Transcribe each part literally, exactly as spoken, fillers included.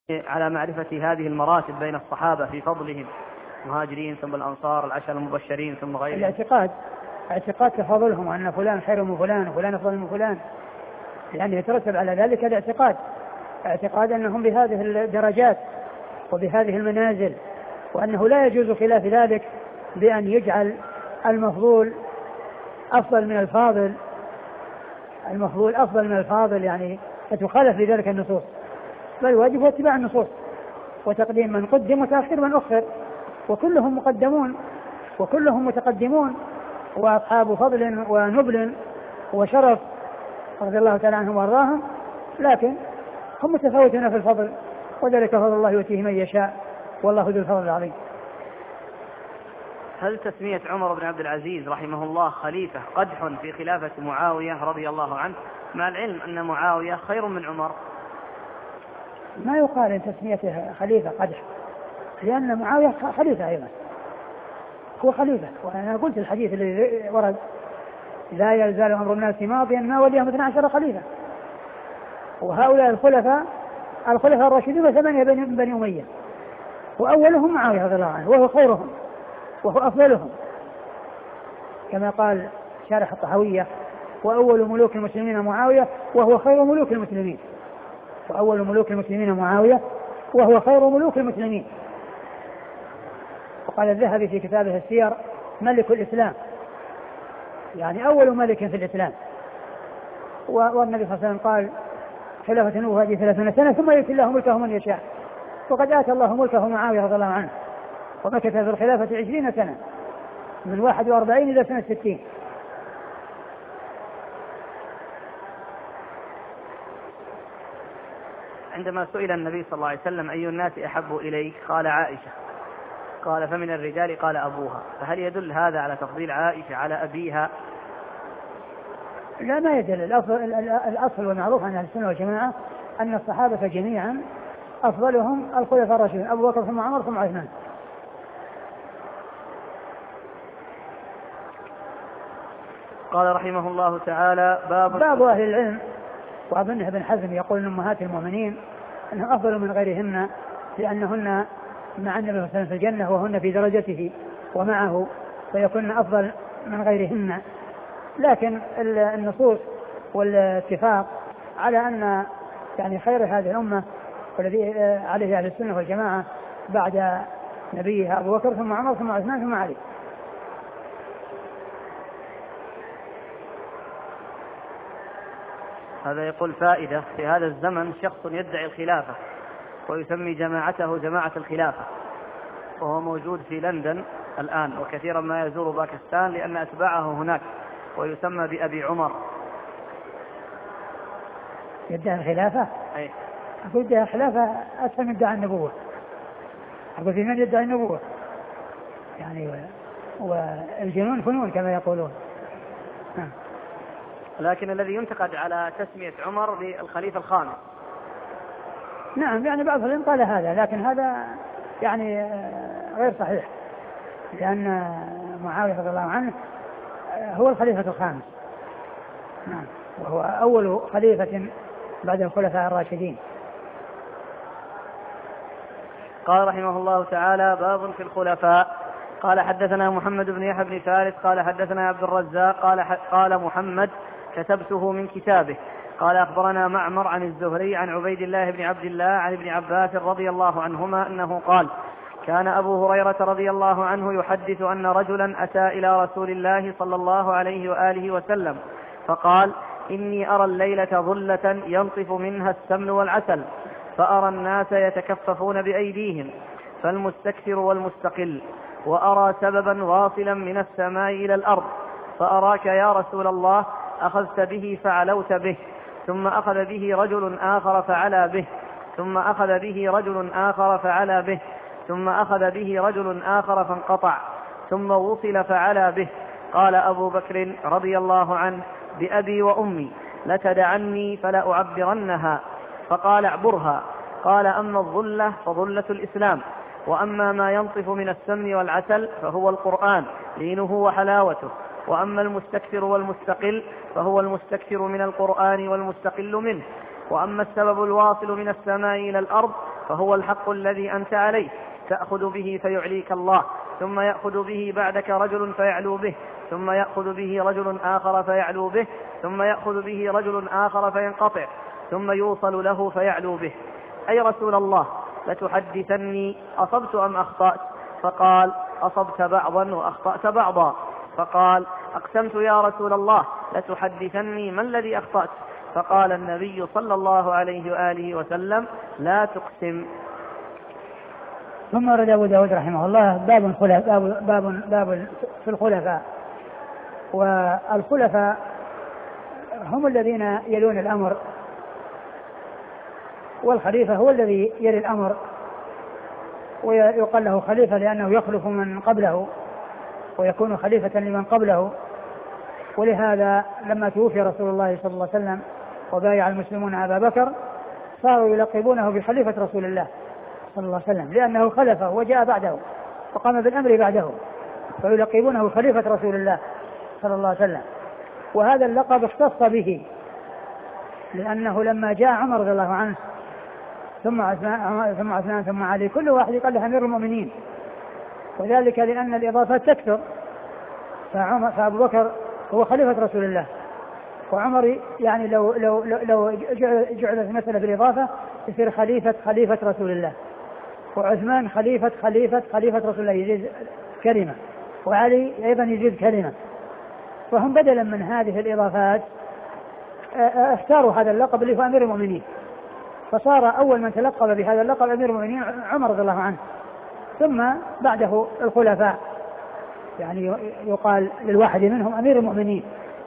على معرفة هذه المراتب بين الصحابة في فضلهم، المهاجرين ثم الأنصار، العشر المبشرين ثم غيرهم. الاعتقاد اعتقاد تفاضلهم، أن فلان خير من فلان وفلان أفضل من فلان، يعني يترتب على ذلك الاعتقاد، اعتقاد أنهم بهذه الدرجات وبهذه المنازل، وأنه لا يجوز خلاف ذلك بأن يجعل المفضول أفضل من الفاضل، المفضول أفضل من الفاضل، يعني فتخالف لذلك النصوص، بل واجب اتباع النصوص وتقديم من قدم وتأخير من أخر، وكلهم مقدمون وكلهم متقدمون وأصحاب فضل ونبل وشرف رضي الله تعالى عنهم وارضاهم، لكن هم متفاوتون في الفضل، وذلك فضل الله يؤتيه من يشاء، والله ذو الفضل العظيم. هل تسمية عمر بن عبد العزيز رحمه الله خليفة قدح في خلافة معاوية رضي الله عنه، مع العلم أن معاوية خير من عمر؟ ما يقال ان تسميته خليفة قدح، لأن معاوية خليفة أيضا، هو خليفة، وأنا قلت الحديث الذي ورد لا يزال أمر الناس ماضيا ما وليهم اثنا عشر خليفة، وهؤلاء الخلفاء الخلفاء الراشدون ثمانية بني بني أمية، وأولهم معاوية رضي الله عنه وهو خيرهم وهو أفضلهم، كما قال شارح الطحاوية: وأول ملوك المسلمين معاوية وهو خير ملوك المسلمين، وأول ملوك المسلمين معاوية وهو خير ملوك المسلمين. وقال الذهبي في كتابه السير: ملك الإسلام، يعني أول ملك في الإسلام. والنبي صلى الله عليه وسلم قال: خلافة نبوة هذه ثلاثون سنة ثم يؤتي الله ملكه من يشاء، وقد آتى الله ملكه معاوية رضي الله عنه، ومكث في الخلافة عشرين سنة من واحد وأربعين إلى سنة ستين. عندما سئل النبي صلى الله عليه وسلم: أي الناس أحب إليك؟ قال: عائشة. قال: فمن الرجال؟ قال: أبوها. فهل يدل هذا على تفضيل عائشة على أبيها؟ لا، ما يدل. الأصل, الأصل والمعروف عن أهل السنة والجماعة أن الصحابة جميعا أفضلهم الخلفاء الراشدون، أبو بكر ثم عمر ثم عثمان. قال رحمه الله تعالى: باب باب أهل العلم، وأظن ابن حزم يقول أن أمهات المؤمنين أنه أفضل من غيرهن، لأنهن مع النبي صلى الله عليه وسلم في الجنة وهن في درجته ومعه، فيكون أفضل من غيرهن. لكن النصوص والاتفاق على أن يعني خير هذه الأمة والذي عليه أهل السنة والجماعة بعد نبيها أبو بكر ثم عمر ثم عثمان ثم علي. هذا يقول: فائدة: في هذا الزمن شخص يدعي الخلافة ويسمي جماعته جماعة الخلافة، وهو موجود في لندن الآن، وكثيرا ما يزور باكستان لأن أتباعه هناك، ويسمى بأبي عمر. يدعي الخلافة؟ أي. أقول يدعي الخلافة أسهل من يدعي النبوة. أقول في من يدعي النبوة يعني، والجنون فنون كما يقولون. لكن الذي ينتقد على تسمية عمر بالخليفة الخامس. نعم، يعني بعض العلماء قال هذا، لكن هذا يعني غير صحيح، لأن معاوية رضي الله عنه هو الخليفة الخامس، نعم، وهو أول خليفة بعد الخلفاء الراشدين. قال رحمه الله تعالى: باب في الخلفاء. قال: حدثنا محمد بن يحيى بن فارس قال حدثنا عبد الرزاق قال قال محمد: كتبته من كتابه. قال: أخبرنا معمر عن الزهري عن عبيد الله بن عبد الله عن ابن عباس رضي الله عنهما أنه قال: كان أبو هريرة رضي الله عنه يحدث أن رجلا أتى إلى رسول الله صلى الله عليه وآله وسلم فقال: إني أرى الليلة ظلة ينطف منها السمن والعسل، فأرى الناس يتكففون بأيديهم، فالمستكثر والمستقل، وأرى سببا واصلا من السماء إلى الأرض، فأراك يا رسول الله أخذت به فعلوت به، ثم أخذ به رجل آخر فعلى به، ثم أخذ به رجل آخر فعلى به، ثم أخذ به رجل آخر فانقطع، ثم وصل فعلى به. قال أبو بكر رضي الله عنه: بأبي وأمي لتدعني فلا أعبرنها. فقال: اعبرها. قال: أما الظلة فظلة الإسلام، وأما ما ينطف من السمن والعسل فهو القرآن لينه وحلاوته، وأما المستكثر والمستقل فهو المستكثر من القرآن والمستقل منه، وأما السبب الواصل من السماء إلى الأرض فهو الحق الذي أنت عليه، تأخذ به فيعليك الله، ثم يأخذ به بعدك رجل فيعلو به، ثم يأخذ به رجل آخر فيعلو به، ثم يأخذ به رجل آخر فينقطع، ثم يوصل له فيعلو به. أي رسول الله لتحدثني أصبت أم أخطأت؟ فقال أصبت بعضا وأخطأت بعضا. فقال أقسمت يا رسول الله لتحدثني ما الذي أخطأت؟ فقال النبي صلى الله عليه وآله وسلم لا تقسم. ثم ورد أبو داود رحمه الله باب, باب, باب, باب في الخلفاء. والخلفاء هم الذين يلون الأمر، والخليفة هو الذي يلي الأمر، ويقال له خليفة لأنه يخلف من قبله ويكون خليفة لمن قبله. ولهذا لما توفي رسول الله صلى الله عليه وسلم وبايع المسلمون أبا بكر صاروا يلقبونه بخليفة رسول الله صلى الله عليه وسلم، لأنه خلفه وجاء بعده وقام بالأمر بعده، فيلقبونه خليفة رسول الله صلى الله عليه وسلم. وهذا اللقب اختص به لأنه لما جاء عمر رضي الله عنه ثم عثمان ثم عثمان ثم علي كل واحد قال له أمير المؤمنين، وذلك لأن الإضافات تكثر، فعمر فأبو بكر هو خليفة رسول الله، وعمر يعني لو لو لو جعلت المسألة بالإضافة يصير خليفة خليفة رسول الله، وعثمان خليفة خليفة خليفة رسول الله يزيد كلمة، وعلي أيضا يزيد كلمة. فهم بدلا من هذه الإضافات اختاروا هذا اللقب اللي هو أمير المؤمنين، فصار أول من تلقب بهذا اللقب أمير المؤمنين عمر رضي الله عنه، ثم بعده الخلفاء، يعني يقال للواحد منهم أمير المؤمنين.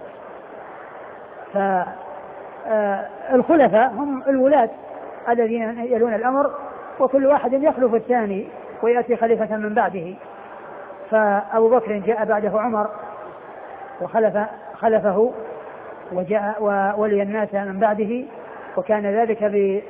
فالخلفاء هم الولاة الذين يلون الأمر، وكل واحد يخلف الثاني ويأتي خليفة من بعده. فأبو بكر جاء بعده عمر وخلف خلفه وجاء وولي الناس من بعده، وكان ذلك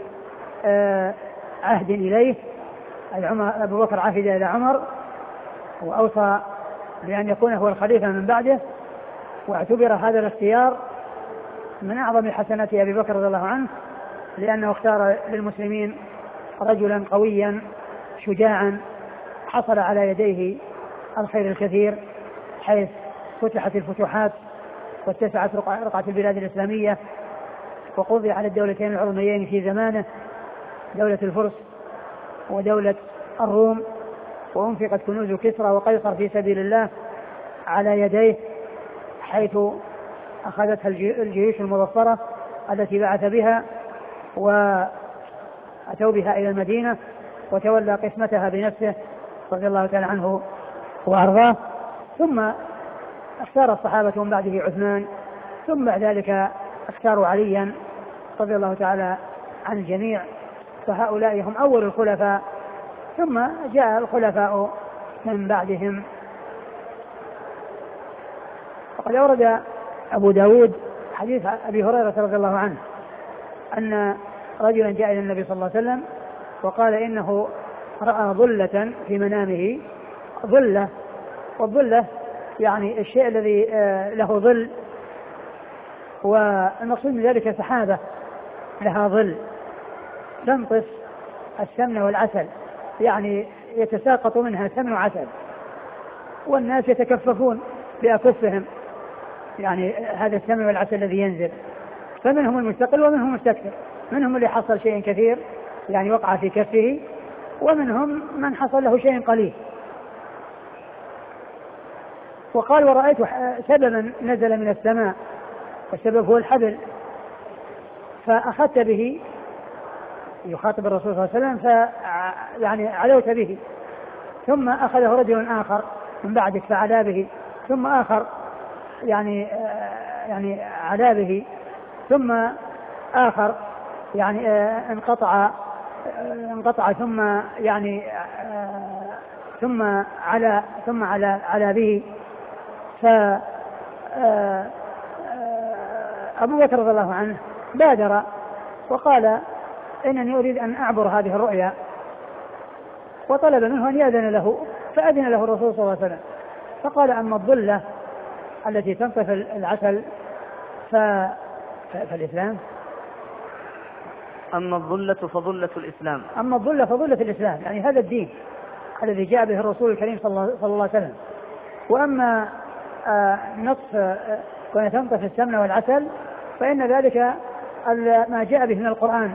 بعهد إليه، أي عمر أبو بكر عهد إلى عمر وأوصى بأن يكون هو الخليفة من بعده، واعتبر هذا الاختيار من أعظم حسنات أبي بكر رضي الله عنه، لأنه اختار للمسلمين رجلا قويا شجاعا حصل على يديه الخير الكثير، حيث فتحت الفتوحات واتسعت رقعة البلاد الإسلامية، وقضي على الدولتين العظميين في زمانه، دولة الفرس ودولة الروم، وأنفقت كنوز كسرى وقيصر في سبيل الله على يديه، حيث أخذتها الجيوش المظفرة التي بعث بها وأتوا بها إلى المدينة، وتولى قسمتها بنفسه رضي الله تعالى عنه وأرضاه. ثم اختار الصحابة من بعده عثمان، ثم بعد ذلك اختاروا عليا رضي الله تعالى عن الجميع، فهؤلاء هم أول الخلفاء، ثم جاء الخلفاء من بعدهم. وقد أورد أبو داود حديث أبي هريرة رضي الله عنه أن رجلا جاء إلى النبي صلى الله عليه وسلم وقال إنه رأى ظلة في منامه، ظلة، والظلة يعني الشيء الذي له ظل، والمقصود من ذلك سحابة لها ظل تمطس السمن والعسل، يعني يتساقط منها سمن وعسل، والناس يتكففون بأكفهم يعني هذا السمن والعسل الذي ينزل، فمنهم المستقل ومنهم المستكثر، منهم اللي حصل شيء كثير يعني وقع في كفه، ومنهم من حصل له شيء قليل. وقال ورأيت سببا نزل من السماء، والسبب هو الحبل، فأخذت به، يخاطب الرسول صلى الله عليه وسلم، ف يعني علوت به، ثم أخذه رجل آخر من بعدك فعلا به، ثم آخر يعني يعني علا به، ثم آخر يعني انقطع انقطع ثم يعني ثم على ثم على على به. ف أبو بكر رضي الله عنه بادر وقال إنني أريد أن أعبر هذه الرؤيا، وطلب منه أن يأذن له، فأذن له الرسول صلى الله عليه وسلم، فقال أما الظلة التي تنطف العسل ف... فالإسلام أما الظلة فظلة الإسلام. أما الظلة فظلة الإسلام، يعني هذا الدين الذي جاء به الرسول الكريم صلى الله, صلى الله عليه وسلم. وأما آه نصف آه كون تنطف السمن والعسل فإن ذلك ما جاء به من القرآن،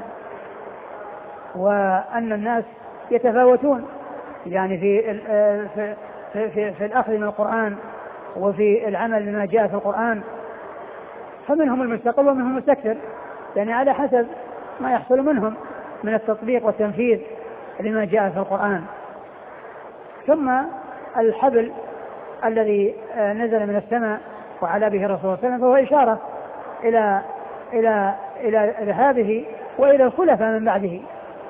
وأن الناس يتفاوتون يعني في في في, في, في الأخذ من القرآن وفي العمل بما جاء في القرآن، فمنهم المستقل ومنهم المستكثر، يعني على حسب ما يحصل منهم من التطبيق والتنفيذ لما جاء في القرآن. ثم الحبل الذي نزل من السماء وعلى به الرسول صلى الله عليه وسلم فهو إشارة إلى إلى إلى هذه وإلى الخلفاء من بعده.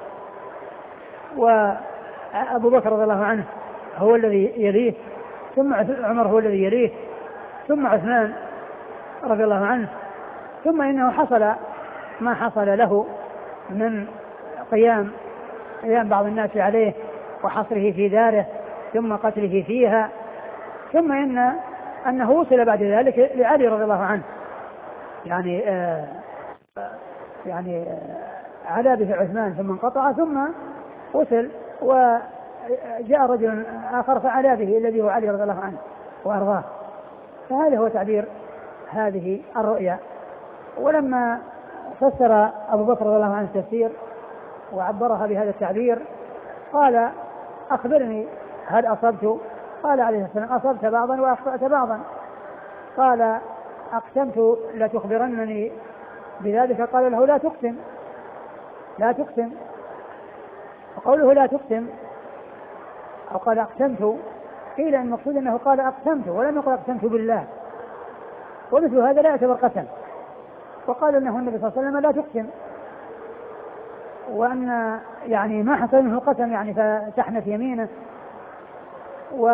وأبو بكر رضي الله عنه هو الذي يليه، ثم عمر هو الذي يليه، ثم عثمان رضي الله عنه، ثم إنه حصل ما حصل له من قيام قيام بعض الناس عليه وحصره في داره ثم قتله فيها، ثم إن أنه وصل بعد ذلك لعلي رضي الله عنه، يعني آه يعني آه على به عثمان ثم انقطع ثم وصل وجاء رجل آخر فعلى به الذي هو علي رضي الله عنه وأرضاه. فهذا هو تعبير هذه الرؤيا. ولما فسر أبو بكر رضي الله عنه التفسير وعبرها بهذا التعبير قال أخبرني هل أصبت؟ قال عليه السلام أصبت بعضا وأخطأت بعضا. قال أقسمت لا تخبرنني بذلك. قال له لا تقسم لا تقسم. وقوله لا تقسم أو قال أقسمت قيل أن المقصود أنه قال أقسمت ولم يقل أقسمت بالله، ومثل هذا لا يعتبر قسم. وقال أنه النبي صلى الله عليه وسلم لا تقسم، وأن يعني ما حصل منه قسم يعني فتحنت يمينه. و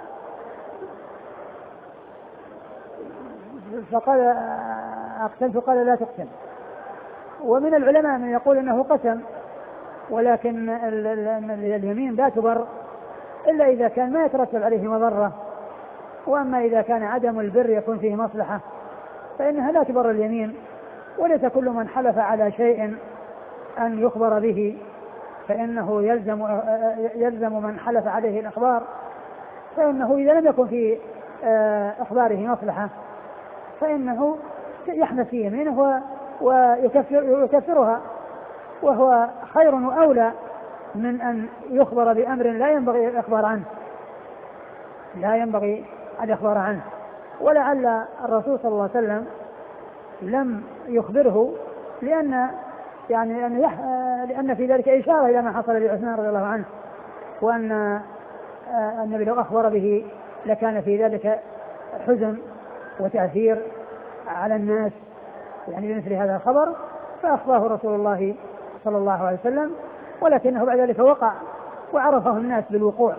فقال أقسمت قال لا تقسم. ومن العلماء من يقول أنه قسم ولكن اليمين لا تبر إلا إذا كان ما يترتب عليه مضرة، وأما إذا كان عدم البر يكون فيه مصلحة فإنها لا تبر اليمين. وليس كل من حلف على شيء أن يخبر به فإنه يلزم يلزم من حلف عليه الإخبار، فإنه إذا لم يكن في إخباره مصلحة فإنه يحنث في يمينه ويكفرها، وهو خير وأولى من أن يخبر بأمر لا ينبغي الإخبار عنه لا ينبغي الإخبار عنه. ولعل الرسول صلى الله عليه وسلم لم يخبره لأن يعني أن, يح... لأن في ذلك إشارة إلى ما حصل لعثمان رضي الله عنه، وأن النبي لو أخبر به لكان في ذلك حزن وتأثير على الناس يعني بمثل هذا الخبر، فأخبره رسول الله صلى الله عليه وسلم، ولكنه بعد ذلك وقع وعرفه الناس بالوقوع.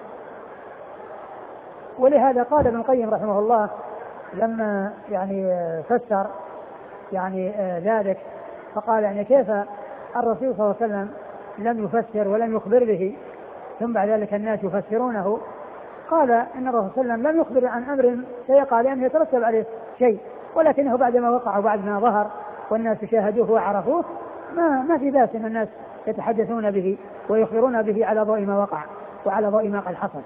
ولهذا قال ابن القيم رحمه الله لما يعني فسر يعني ذلك فقال يعني كيف الرسول صلى الله عليه وسلم لم يفسر ولم يخبر به ثم بعد ذلك الناس يفسرونه؟ قال إن الرسول صلى الله عليه وسلم لم يخبر عن أمر سيقع لأنه يترتب عليه شيء، ولكنه بعدما وقع وبعد ما ظهر والناس شاهدوه وعرفوه ما ما في بأس أن الناس يتحدثون به ويخبرون به على ضوء ما وقع وعلى ضوء ما قد حصل.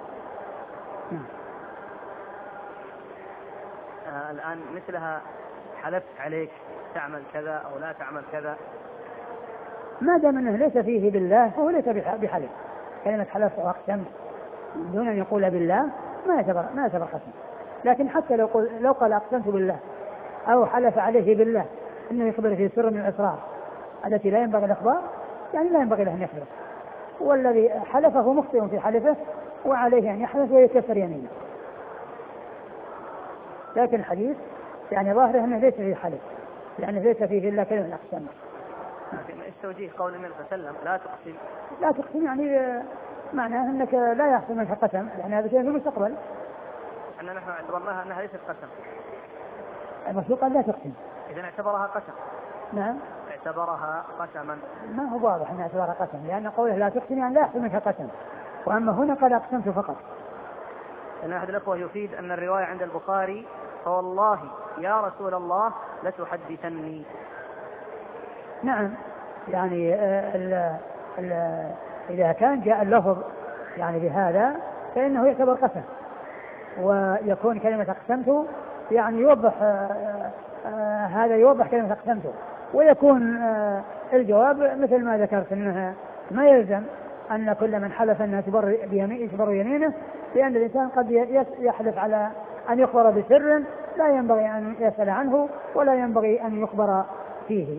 آه الآن مثلها حلفت عليك تعمل كذا أو لا تعمل كذا، ما دام أنه ليس فيه بالله فهو ليس بحلف. كلمة حلفت أو أقسمت دون أن يقول بالله ما يعتبر ما يعتبر قسم. لكن حتى لو قل لو قال أقسمت بالله أو حلف عليه بالله أنه يخبر في سر من الأسرار التي لا ينبغي الإخبار يعني لا ينبغي له أن يخبر، والذي حلفه مخطئ في حلفه وعليه أن يحلف ويكفر يمينه. لكن الحديث يعني ظاهره أنه ليس فيه حلف لأنه ليس فيه إلا كلمة أقسم. ايش توجيه قول النبي صلى الله عليه وسلم لا تقسم؟ لا تقسم يعني معناه أنك لا يحصل منك قسم، يعني هذا شيء في المستقبل. أن نحن اعتبرناها أنها ليست قسم. المسلوق لا تقسم. إذا اعتبرها قسم. نعم. اعتبرها قسما. ما هو واضح أن اعتبرها قسم، لأن قوله لا تقسم يعني لا يحصل منك قسم، وأما هنا قال أقسمت فقط. أن أحد الأخوة يفيد أن الرواية عند البخاري فوالله يا رسول الله لتحدثني. نعم، يعني ال ال إذا كان جاء اللفظ يعني بهذا فإنه يعتبر قسم، ويكون كلمة أقسمت يعني يوضح آآ آآ هذا يوضح كلمة أقسمت، ويكون الجواب مثل ما ذكرت أنها ما يلزم أن كل من حلف أنه يتبر يمينه، لأن الإنسان قد يحلف على أن يخبر بسر لا ينبغي أن يسأل عنه ولا ينبغي أن يخبر فيه.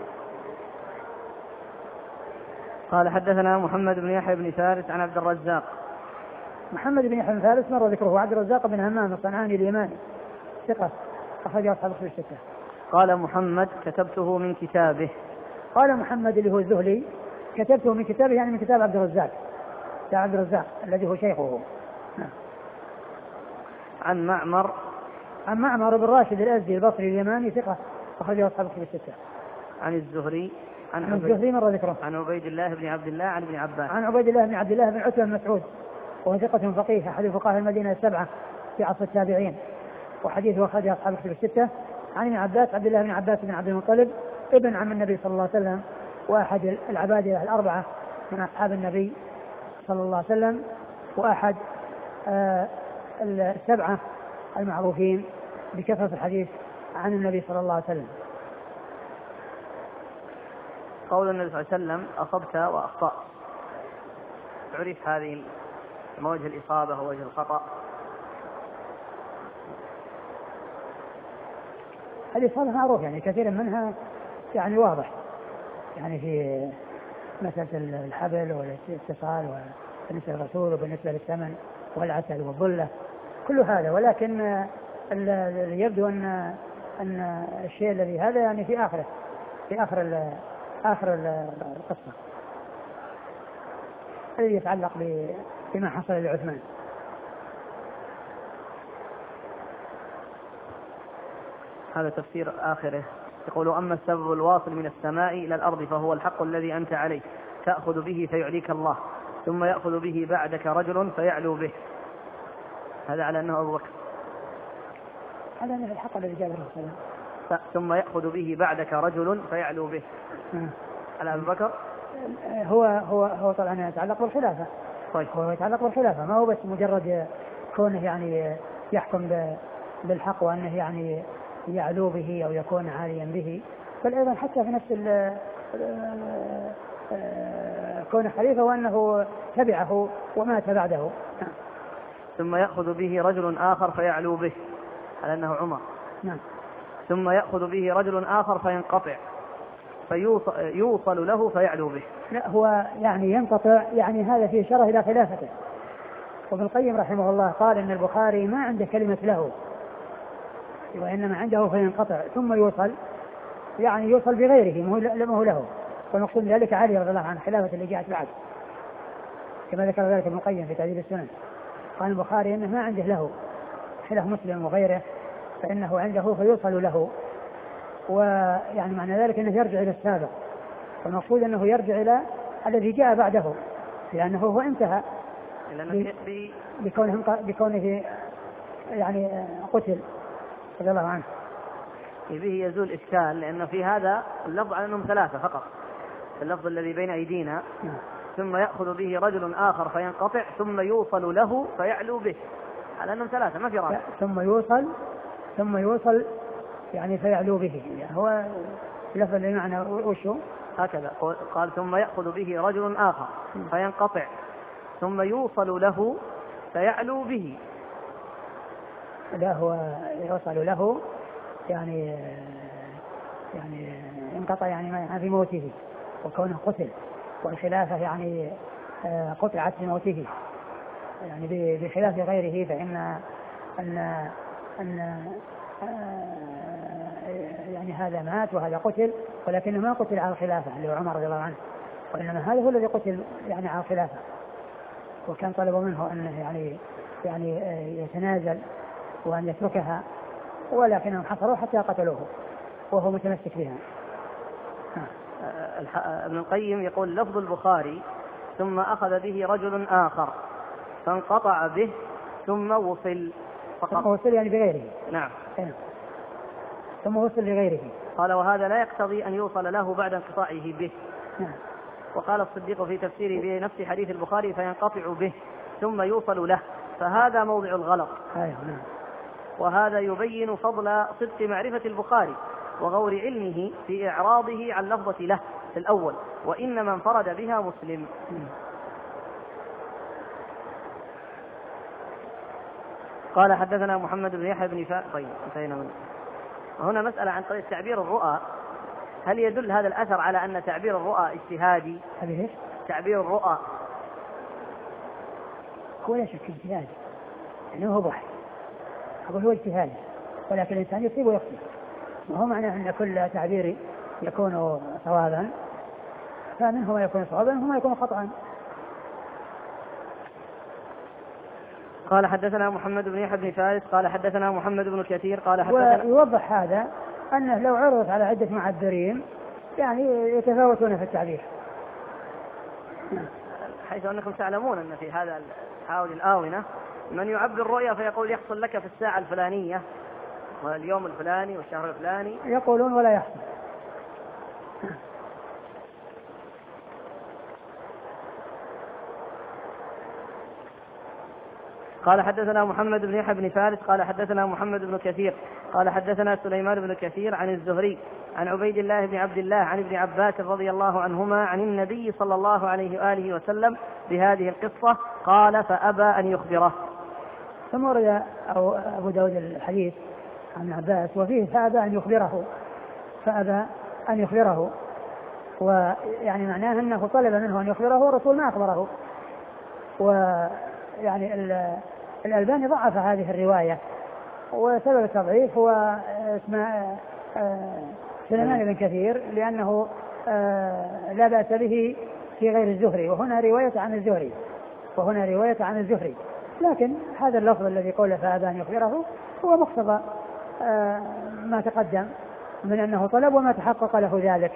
قال حدثنا محمد بن يحيى بن فارس عن عبد الرزاق. محمد بن يحيى بن فارس مر ذكره. عبد الرزاق بن همام الصنعاني اليماني ثقة أخرج أصحاب الكتب الستة. قال محمد كتبته من كتابه. قال محمد اللي هو الزهلي كتبته من كتابه يعني من كتاب عبد الرزاق، كتاب عبد الرزاق الذي هو شيخه. نعم. عن معمر عن معمر بن راشد الأزدي البصري اليماني ثقة أخرج أصحاب الكتب الستة. عن الزهري عن, عن الزهري مر ذكره. عن عبيد الله بن عبد الله عن ابن عباس. عن عبيد الله بن عبد الله بن عتبة بن مسعود وهو ثقة فقيه أحد فقهاء المدينة السبعة في عصر التابعين، وحديثه أخرجه أصحاب الكتب الستة. عن ابن عباس عبد الله بن عباس بن عبد المطلب ابن عم النبي صلى الله عليه وسلم وأحد العبادة الأربعة من أصحاب النبي صلى الله عليه وسلم، وأحد آه السبعة المعروفين بكثرة الحديث عن النبي صلى الله عليه وسلم. قول النبي صلى الله عليه وسلم أصبت وأخطأت، تعرف هذه وجه الإصابة ووجه الخطأ؟ الإصابة معروف يعني كثير منها يعني واضح، يعني في مسألة الحبل والاتصال وبالنسبة للرسول وبالنسبة للثمن والعسل والظلة كل هذا، ولكن اللي يبدو أن أن الشيء الذي هذا يعني في آخره في آخر آخر القصة الذي يتعلق بما حصل لعثمان. هذا تفسير آخره. يقول أما السبب الواصل من السماء إلى الأرض فهو الحق الذي أنت عليه تأخذ به فيعليك الله، ثم يأخذ به بعدك رجل فيعلو به. هذا على أنه أبو بكر. هذا أنه الحق الذي جاء الرسول. ثم يأخذ به بعدك رجل فيعلو به. م. على أبو بكر. هو هو هو طبعا يتعلق بالخلافة. طيب. هو يتعلق بالخلافة، ما هو بس مجرد كونه يعني يحكم بالحق وأنه يعني يعلو به أو يكون عاليا به، بل أيضا حتى في نفس كون خليفة وأنه تبعه ومات بعده. ثم يأخذ به رجل آخر فيعلو به، على أنه عمر. نعم. ثم يأخذ به رجل آخر فينقطع فيوصل له فيعلو به. لا هو يعني ينقطع، يعني هذا فيه شرح إلى خلافته. وابن القيم رحمه الله قال إن البخاري ما عنده كلمة له، وإنما عنده فينقطع ثم يوصل، يعني يوصل بغيره ما هو له، والمقصود ذلك علي رضي الله عنه خلافة اللي جاءت بعد، كما ذكر ذلك ابن القيم في تعديل السنن. قال البخاري إنه ما عنده له خلاف مسلم وغيره، فإنه عنده فيوصل له، ويعني معنى ذلك أنه يرجع إلى السابق، والمقصود أنه يرجع إلى الذي جاء بعده، لأنه هو انتهى بكونه, بكونه يعني قتل رضي الله عنه. به يزول إشكال، لأن في هذا اللفظ على أنهم ثلاثة فقط، اللفظ الذي بين أيدينا م. ثم يأخذ به رجل آخر فينقطع ثم يوصل له فيعلو به، على أنهم ثلاثة ما في رابع. ثم يوصل ثم يوصل يعني فيعلو به، يعني هو لفظ المعنى وشو هكذا. قال ثم يأخذ به رجل آخر فينقطع ثم يوصل له فيعلو به. لا هو يوصل له يعني يعني انقطع يعني في موته وكونه قتل، والخلافة يعني قطعت بموته، يعني بخلاف غيره فإن أن أن يعني هذا مات وهذا قتل، ولكنه ما قتل على الخلافة اللي هو عمر رضي الله عنه، وإنما هذا هو الذي قتل يعني على الخلافة، وكان طلبوا منه أنه يعني يعني يتنازل وأن يتركها، ولكنهم حصلوا حتى قتلوه وهو متمسك بها. ابن القيم يقول لفظ البخاري ثم أخذ به رجل آخر فانقطع به ثم وصل فقط. ثم وصل يعني بغيره. نعم. ثم وصل لغيره. قال وهذا لا يقتضي أن يوصل له بعد انقطاعه به. نعم. وقال الصديق في تفسيره بنفس حديث البخاري فينقطع به ثم يوصل له، فهذا موضع الغلط. أيوة. نعم. وهذا يبين فضل صدق معرفة البخاري وغور علمه في إعراضه عن لفظة له في الأول، وإنما انفرد بها مسلم. قال حدثنا محمد بن يحيى بن فا طيب انتهينا منه. وهنا مسألة عن طريق تعبير الرؤى، هل يدل هذا الأثر على أن تعبير الرؤى اجتهادي؟ هذه تعبير الرؤى هو لا شك اجتهادي، يعني هو بحث، أقول هو اجتهادي، ولكن الإنسان يصيب ويخطئ، وهو معناه أن كل تعبير يكون صوابا، فمنه ما يكون صوابا ومنه ما يكون خطأ. قال حدثنا محمد بن يحيى بن فارس قال حدثنا محمد بن كثير قال حدثنا. ويوضح هذا أنه لو عرضت على عدة معبرين يعني يتفاوتون في التعبير، حيث أنكم تعلمون أن في هذا الحاول الآونة من يعبر الرؤيا فيقول يحصل لك في الساعة الفلانية واليوم الفلاني والشهر الفلاني، يقولون ولا يحصل. قال حدثنا محمد بن يحيى بن فارس قال حدثنا محمد بن كثير قال حدثنا سليمان بن كثير عن الزهري عن عبيد الله بن عبد الله عن ابن عباس رضي الله عنهما عن النبي صلى الله عليه وآله وسلم بهذه القصة قال فأبى أن يخبره. ثم ورد أبو داود الحديث عن ابن عباس وفيه فأبى أن يخبره، فأبى أن يخبره، ويعني معناه أنه طلب منه أن يخبره والرسول ما أخبره. ويعني الألباني ضعف هذه الرواية، وسبب التضعيف هو اسمه سليمان بن كثير لأنه لا بأس به في غير الزهري، وهنا رواية عن الزهري وهنا رواية عن الزهري لكن هذا اللفظ الذي قول فأبى أن يخبره هو مقتضى ما تقدم من أنه طلب وما تحقق له ذلك،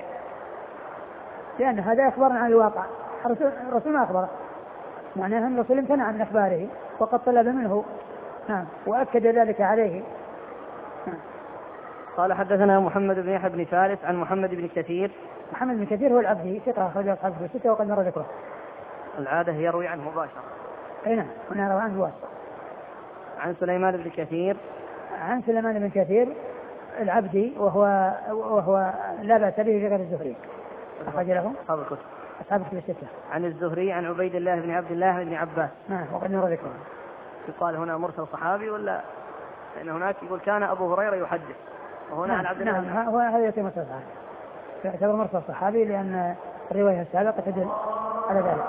لأن هذا أخبرنا عن الواقع، الرسول ما أخبره، معناه أن الرسول امتنع من أخباره وقد طلب منه. نعم. وأكد ذلك عليه. نعم. قال حدثنا محمد بن يحيى بن فارس عن محمد بن كثير. محمد بن كثير هو العبدي ثقة أخرج أصحابه الستة وقد مر ذكره. العادة يروي عنه مباشرة. أي نعم، هنا روى عنه واسطة. عن سليمان بن كثير. عن سليمان بن كثير العبدي وهو وهو لا بأس به في غير الزهري. أخرج له أصحاب الكتب. أصحاب الكتب الستة. عن الزهري عن عبيد الله بن عبد الله بن عباس. نعم وقد مر ذكره. يقال هنا مرسل صحابي ولا لأن هناك يقول كان أبو هريرة يحدث وهنا عن عبد الله. نعم هو هذا يتم مرسل صحابي، يعتبر مرسل صحابي لأن الرواية السابقة تدل على ذلك.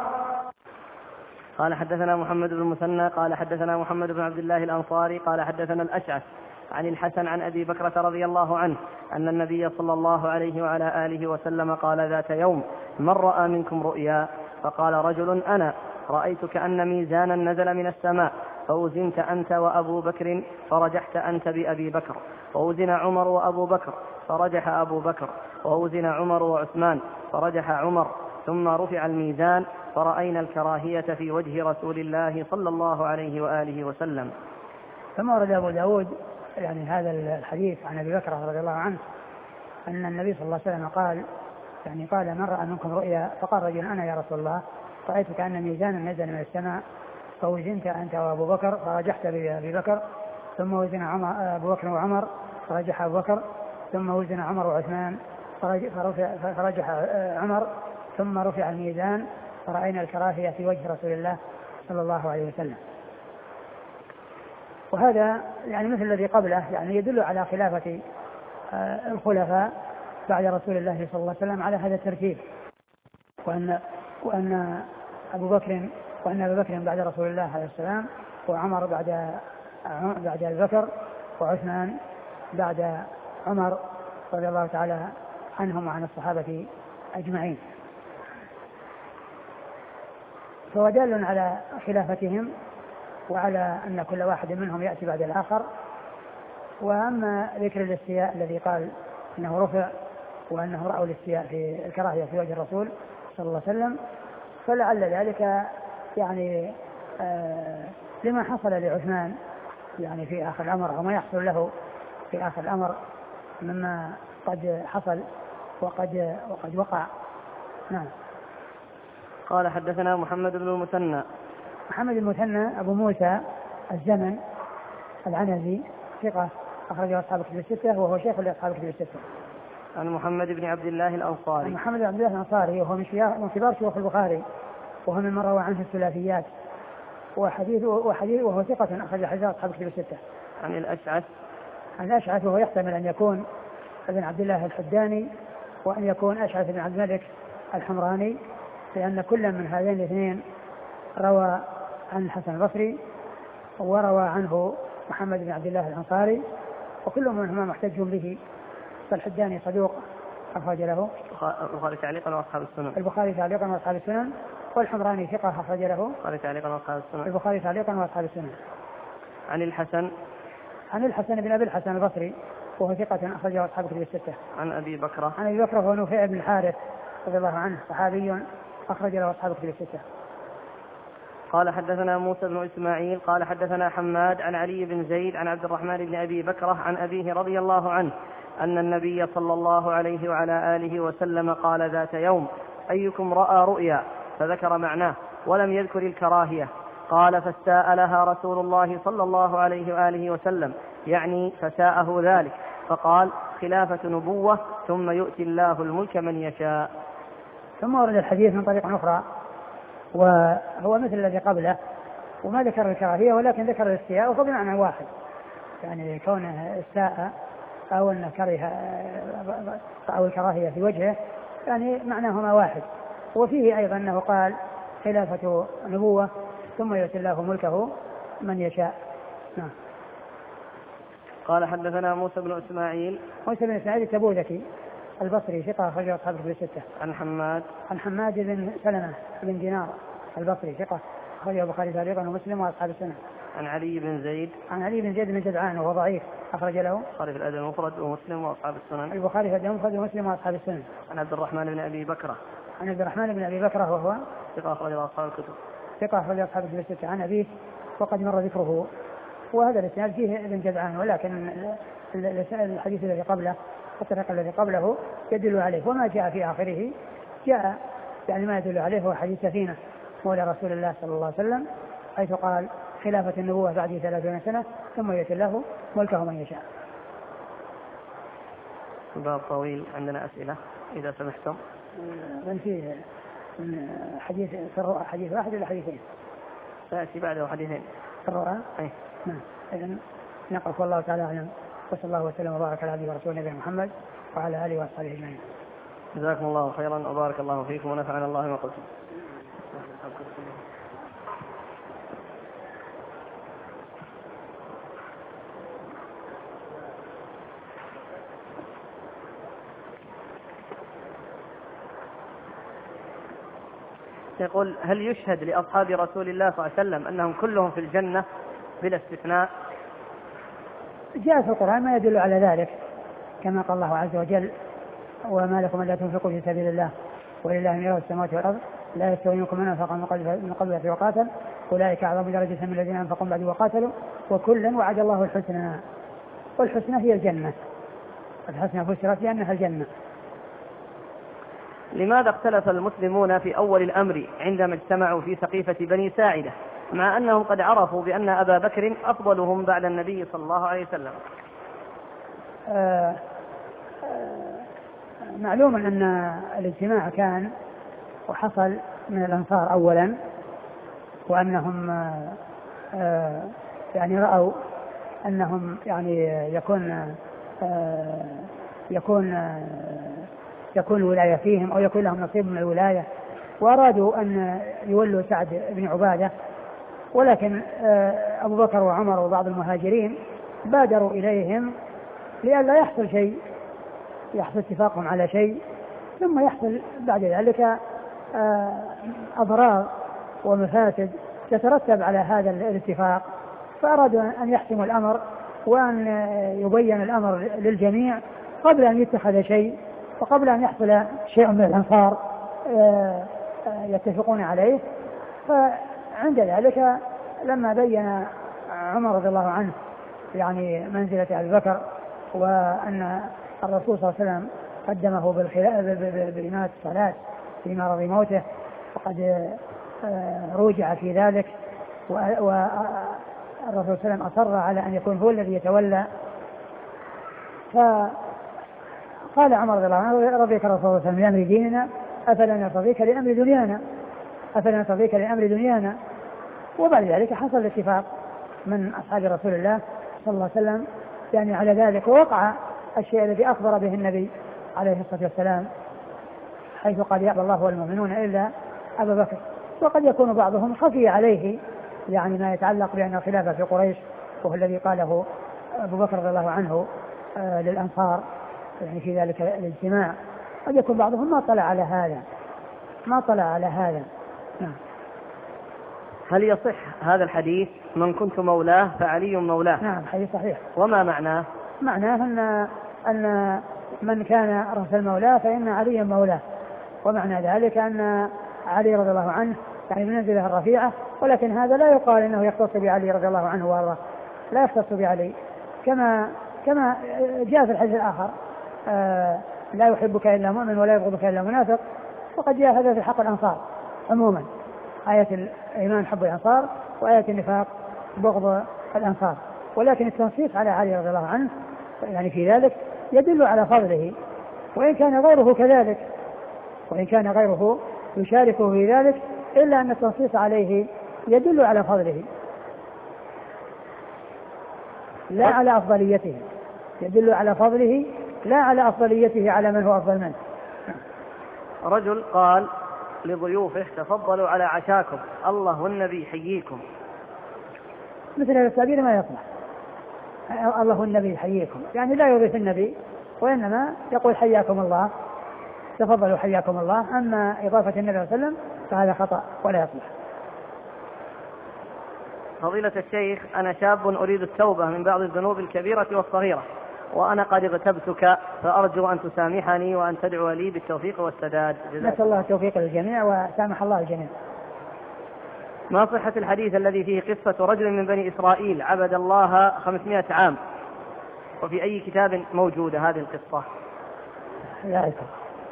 قال حدثنا محمد بن المثنى قال حدثنا محمد بن عبد الله الأنصاري قال حدثنا الأشعث عن الحسن عن أبي بكرة رضي الله عنه أن النبي صلى الله عليه وعلى آله وسلم قال ذات يوم من رأى منكم رؤيا فقال رجل أنا رأيت كأن ميزانا نزل من السماء فوزنت أنت وأبو بكر فرجحت أنت بأبي بكر، ووزن عمر وأبو بكر فرجح أبو بكر، ووزن عمر وعثمان فرجح عمر، ثم رفع الميزان فرأينا الكراهية في وجه رسول الله صلى الله عليه وآله وسلم. ثم ورد أبو داود يعني هذا الحديث عن أبي بكر رضي الله عنه أن النبي صلى الله عليه وسلم قال يعني قال من رأى منكم رؤيا فقال رجل أنا يا رسول الله رأيت كأن ميزانا نزل من السماء فوزنت أنت وأبو بكر فرجحت بأبي بكر، ثم وزن عمر أبو بكر وعمر فرجح أبو بكر، ثم وزن عمر وعثمان فرجح عمر، ثم رفع الميزان فرأينا الكراهية في وجه رسول الله صلى الله عليه وسلم. وهذا يعني مثل الذي قبله يعني يدل على خلافة الخلفاء بعد رسول الله صلى الله عليه وسلم على هذا الترتيب، وأن وأن أبو بكر وأن أبو بكر بعد رسول الله عليه السلام، وعمر بعد بعد أبي بكر، وعثمان بعد عمر رضي الله تعالى عنهم وعن الصحابة أجمعين. فهو دال على خلافتهم وعلى أن كل واحد منهم يأتي بعد الآخر. وأما ذكر الاستياء الذي قال أنه رفع وأنه رأوا الاستياء في الكراهية في وجه الرسول صلى الله عليه وسلم فلعل ذلك يعني آه لما حصل لعثمان يعني في آخر الأمر أو ما يحصل له في آخر الأمر مما قد حصل وقد وقد وقع. نعم. قال حدثنا محمد بن المثنى. محمد المثنى أبو موسى الزمن العنزي ثقة أخرجه أصحاب الكتب الستة وهو شيخ لأصحاب الكتب الستة. عن محمد بن عبد الله الأنصاري. عن محمد بن عبد الله الأنصاري وهو من كبار شيوخ البخاري وهو من روى عنه الثلاثيات وحديث وحديث وهو ثقة أخرج حديث أصحاب الكتب الستة. عن الأشعث. عن الأشعث وهو يحتمل أن يكون ابن عبد الله الحداني وأن يكون أشعث بن عبد الملك الحمراني لأن كل من هذين الاثنين روى عن الحسن البصري وروى عنه محمد بن عبد الله الأنصاري وكل منهما محتج به. فالحداني صدوق أخرج له البخاري تعليقا وأصحاب السنن. البخاري تعليقا وأصحاب السنن. والحمراني ثقة أخرج له البخاري تعليقا وأصحاب السنن. البخاري تعليقا وأصحاب السنن. عن الحسن. عن الحسن بن أبي الحسن البصري وهو ثقة أخرجه أصحاب الكتب الستة. عن أبي بكرة. عن أبي بكرة هو نوفع بن الحارث رضي الله عنه صحابي أخرج له أصحاب الكتب الستة. قال حدثنا موسى بن إسماعيل قال حدثنا حماد عن علي بن زيد عن عبد الرحمن بن أبي بكرة عن أبيه رضي الله عنه أن النبي صلى الله عليه وعلى آله وسلم قال ذات يوم أيكم رأى رؤيا فذكر معناه ولم يذكر الكراهية. قال فاستاء لها رسول الله صلى الله عليه وآله وسلم يعني فساءه ذلك فقال خلافة نبوة ثم يؤتي الله الملك من يشاء. ثم ورد الحديث من طريق أخرى وهو مثل الذي قبله وما ذكر الكراهية ولكن ذكر الاستياء وهو بمعنى واحد يعني كونه استاء أو أن كره أو الكراهية في وجهه يعني معناهما واحد. وفيه أيضا أنه قال خلافة نبوة ثم يؤتي الله ملكه من يشاء. نعم. قال حدثنا موسى بن إسماعيل. موسى بن إسماعيل التبوذكي البصري ثقة أخرجه أصحاب الكتب الستة. عن حماد. عن حماد بن سلمة بن دينار البصري ثقة أخرجه البخاري تعليقا ومسلم وأصحاب السنة. عن علي بن زيد. عن علي بن زيد بن جدعان وهو ضعيف أخرج له البخاري في الأدب المفرد ومسلم وأصحاب السنن. البخاري في الأدب المفرد ومسلم وأصحاب السنن. عن عبد الرحمن بن أبي بكرة. عن عبد الرحمن بن أبي بكرة وهو ثقة أخرج أصحاب الكتب. ثقة أخرج أصحاب الكتب الستة. عن أبيه وقد مر ذكره وهذا الإسناد فيه ابن جدعان ولكن الحديث الذي قبله الطريق الذي قبله يدل عليه وما جاء في آخره جاء يعني ما يدل عليه هو حديث سفينة مولى رسول الله صلى الله عليه وسلم حيث قال خلافة النبوة بعد ثلاثين سنة ثم يؤتي الله ملكه من يشاء. باب طويل عندنا أسئلة إذا سمحتم. من فيه حديث في الرؤى حديث واحد ولا حديثين؟ سيأتي بعده حديثين في الرؤى. أي نعم. إذن نقف والله تعالى أعلم وصلى الله وسلم وبارك على عبده ورسوله نبينا محمد وعلى آله وأصحابه أجمعين. جزاكم الله خيرا وبارك الله فيكم ونفعنا الله ما قلتم. يقول هل يشهد لأصحاب رسول الله صلى الله عليه وسلم أنهم كلهم في الجنة بلا استثناء؟ جاء في القرآن ما يدل على ذلك كما قال الله عز وجل وما لكم ألا تنفقوا في سبيل الله ولله ميراث السماوات والأرض لا يستوي منكم من أنفق من قبل وقاتل أولئك أعظم درجة من الذين أنفقوا بعد وقاتلوا وكلا وعد الله الحسنى والحسنى هي الجنة. الحسنى فسرت لأنها الجنة. لماذا اختلف المسلمون في أول الأمر عندما اجتمعوا في سقيفة بني ساعدة مع أنهم قد عرفوا بأن أبا بكر أفضلهم بعد النبي صلى الله عليه وسلم؟ آه آه معلوم أن الاجتماع كان وحصل من الأنصار أولا وأنهم آه آه يعني رأوا أنهم يعني يكون آه يكون آه يكون الولاية فيهم أو يكون لهم نصيب من الولاية وأرادوا أن يولوا سعد بن عبادة ولكن أبو بكر وعمر وبعض المهاجرين بادروا إليهم لئلا يحصل شيء يحصل اتفاقهم على شيء ثم يحصل بعد ذلك أضرار ومفاسد تترتب على هذا الاتفاق فأرادوا أن يحسموا الأمر وأن يبين الأمر للجميع قبل أن يتخذ شيء وقبل أن يحصل شيء من الأنصار يتفقون عليه. فعند ذلك لما بين عمر رضي الله عنه يعني منزلة أبي بكر وأن الرسول صلى الله عليه وسلم قدمه بإمامة الصلاة في مرض موته، وقد روجع في ذلك، والرسول صلى الله عليه وسلم أصر على أن يكون هو الذي يتولى. فقال عمر رضي الله عنه: رضيك الرسول صلى الله عليه وسلم لأمر ديننا أفلا نرتضيك لأمر دنيانا أفلا نرتضيك لأمر دنيانا. وبعد ذلك حصل الاتفاق من أصحاب رسول الله صلى الله عليه وسلم يعني على ذلك، ووقع الشيء الذي أخبر به النبي عليه الصلاة والسلام، حيث قال: يأبى الله والمؤمنون إلا أبا بكر. وقد يكون بعضهم خفي عليه يعني ما يتعلق بأن الخلافة في قريش، وهو الذي قاله أبو بكر رضي الله عنه آه للأنصار يعني في ذلك الاجتماع. قد يكون بعضهم ما طلع على هذا ما طلع على هذا نعم. هل يصح هذا الحديث من كنت مولاه فعلي مولاه؟ نعم، حديث صحيح. وما معناه؟ معناه أن أن من كان رسل مولاه فإن علي مولاه، ومعنى ذلك أن علي رضي الله عنه يعني بمنزله الرفيعة، ولكن هذا لا يقال إنه يختص بعلي رضي الله عنه وارضاه، لا يختص بعلي، كما كما جاء في الحديث الآخر: آه لا يحبك إلا مؤمن ولا يبغضك إلا منافق. وقد جاء هذا في حق الأنصار عموما، آية الإيمان حب الأنصار، وآية النفاق بغض الأنصار. ولكن التنصيص على علي رضي الله عنه يعني في ذلك يدل على فضله، وإن كان غيره كذلك، وإن كان غيره يشاركه في ذلك، إلا أن التنصيص عليه يدل على فضله لا على أفضليته، يدل على فضله لا على أفضليته على من هو أفضل منه. رجل قال لضيوفه: تفضلوا على عشاكم، الله والنبي يحييكم. مثل هذا التعبير ما يصلح. الله النبي يحييكم يعني لا يضيف النبي، وإنما يقول حياكم الله، تفضلوا حياكم الله. أما إضافة النبي صلى الله عليه وسلم فهذا خطأ ولا يصلح. فضيلة الشيخ، أنا شاب أريد التوبة من بعض الذنوب الكبيرة والصغيرة، وأنا قد اغتبتك، فأرجو أن تسامحني وأن تدعو لي بالتوفيق والسداد. نسأل الله التوفيق للجميع وسامح الله الجميع. ما صحة الحديث الذي فيه قصة رجل من بني إسرائيل عبد الله خمسمائة عام، وفي أي كتاب موجودة هذه القصة؟ لا أذكر.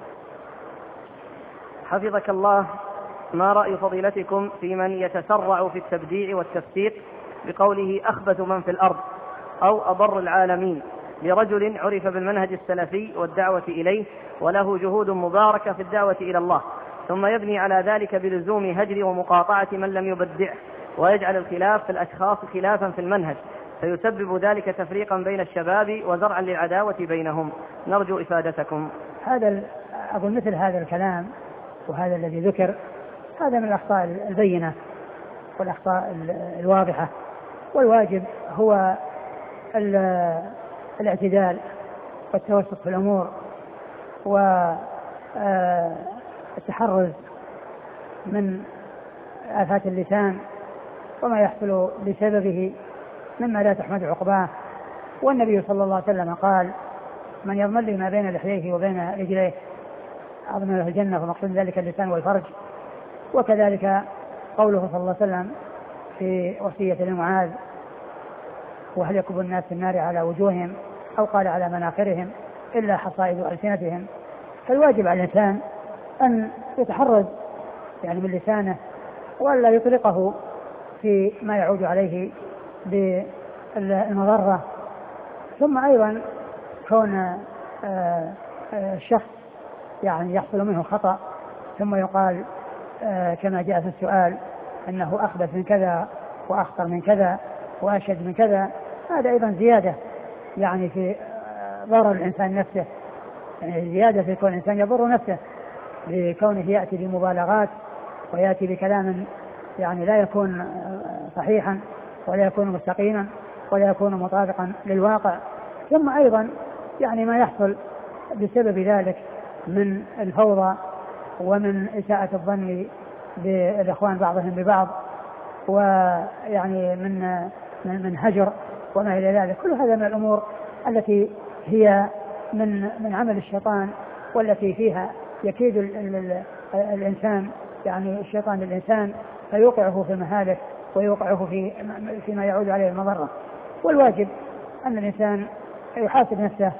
حفظك الله، ما رأي فضيلتكم في من يتسرع في التبديع والتفسيق بقوله أخبث من في الأرض أو أضر العالمين لرجل عرف بالمنهج السلفي والدعوة إليه وله جهود مباركة في الدعوة إلى الله، ثم يبني على ذلك بلزوم هجر ومقاطعة من لم يبدعه، ويجعل الخلاف في الأشخاص خلافا في المنهج، فيسبب ذلك تفريقا بين الشباب وزرعا للعداوة بينهم؟ نرجو إفادتكم. هذا أقول مثل هذا الكلام وهذا الذي ذكر هذا من الأخطاء البينة والأخطاء الواضحة، والواجب هو الاعتدال والتوسط في الأمور والتحرز من آفات اللسان وما يحصل بسببه مما لا تحمد عقباه. والنبي صلى الله عليه وسلم قال: من يضمن لي ما بين لحييه وبين رجليه أضمن له الجنة، ومقصود ذلك اللسان والفرج. وكذلك قوله صلى الله عليه وسلم في وصية لمعاذ: وهل يكب الناس في النار على وجوههم، أو قال على مناخرهم إلا حصائد ألسنتهم. فالواجب على الإنسان أن يتحرز يعني من لسانه ولا يطلقه في ما يعود عليه بالمضرة. ثم أيضا كون الشخص يعني يحصل منه خطأ ثم يقال كما جاء في السؤال أنه أخبث من كذا وأخطر من كذا وأشد من كذا، هذا أيضا زيادة يعني في ضرر الإنسان نفسه، يعني زيادة في كون الإنسان يضر نفسه بكونه يأتي بمبالغات ويأتي بكلام يعني لا يكون صحيحا ولا يكون مستقيما ولا يكون مطابقا للواقع. ثم أيضا يعني ما يحصل بسبب ذلك من الفوضى ومن إساءة الظن بالإخوان بعضهم ببعض، ويعني من من هجر وما إلى ذلك. كل هذا من الأمور التي هي من من عمل الشيطان، والتي فيها يكيد ال ال الإنسان يعني الشيطان للإنسان فيوقعه في مهالك ويوقعه في فيما يعود عليه المضرة. والواجب أن الإنسان يحاسب نفسه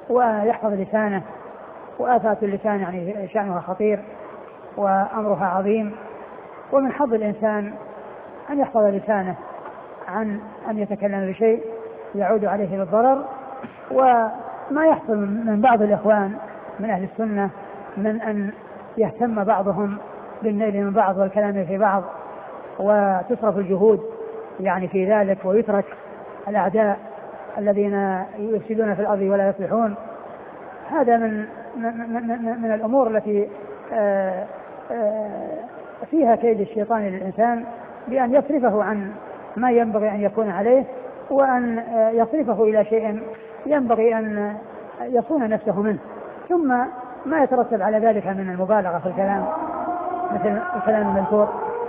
ويحفظ لسانه. وآفات اللسان يعني شأنها خطير وأمرها عظيم، ومن حظ الإنسان أن يحفظ لسانه عن أن يتكلم بشيء يعود عليه بالضرر. وما يحصل من بعض الإخوان من أهل السنة من أن يهتم بعضهم بالنيل من بعض والكلام في بعض، وتصرف الجهود يعني في ذلك، ويترك الأعداء الذين يفسدون في الأرض ولا يصلحون. هذا من من, من, من الأمور التي آآ آآ فيها كيد الشيطان للإنسان، بأن يصرفه عن ما ينبغي أن يكون عليه، وأن يصرفه إلى شيء ينبغي أن يصون نفسه منه، ثم ما يترتب على ذلك من المبالغة في الكلام مثل الكلام المذكور.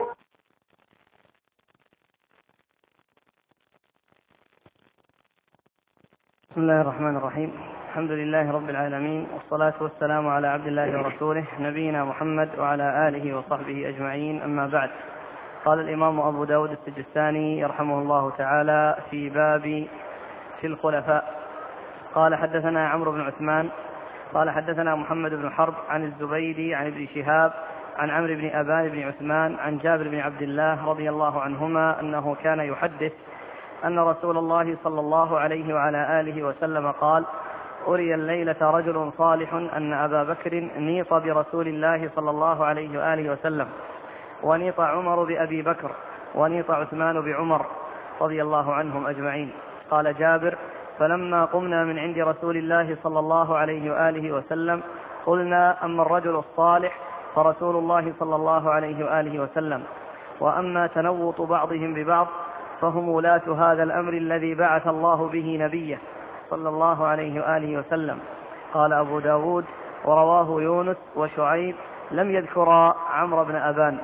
بسم الله الرحمن الرحيم. الحمد لله رب العالمين، والصلاة والسلام على عبد الله ورسوله نبينا محمد وعلى آله وصحبه أجمعين، أما بعد. قال الإمام أبو داود السجستاني يرحمه الله تعالى في باب في الخلفاء. قال حدثنا عمرو بن عثمان قال حدثنا محمد بن حرب عن الزبيدي عن ابن شهاب عن عمرو بن أبان بن عثمان عن جابر بن عبد الله رضي الله عنهما أنه كان يحدث أن رسول الله صلى الله عليه وعلى آله وسلم قال: أري الليلة رجل صالح أن أبا بكر نيط برسول الله صلى الله عليه وآله وسلم، ونيط عمر بأبي بكر، ونيط عثمان بعمر رضي الله عنهم أجمعين. قال جابر: فلما قمنا من عند رسول الله صلى الله عليه وآله وسلم قلنا: أما الرجل الصالح فرسول الله صلى الله عليه وآله وسلم، وأما تنوط بعضهم ببعض فهم ولاة هذا الأمر الذي بعث الله به نبيه صلى الله عليه وآله وسلم. قال أبو داود: ورواه يونس وشعيب لم يذكر عمرو بن أبان.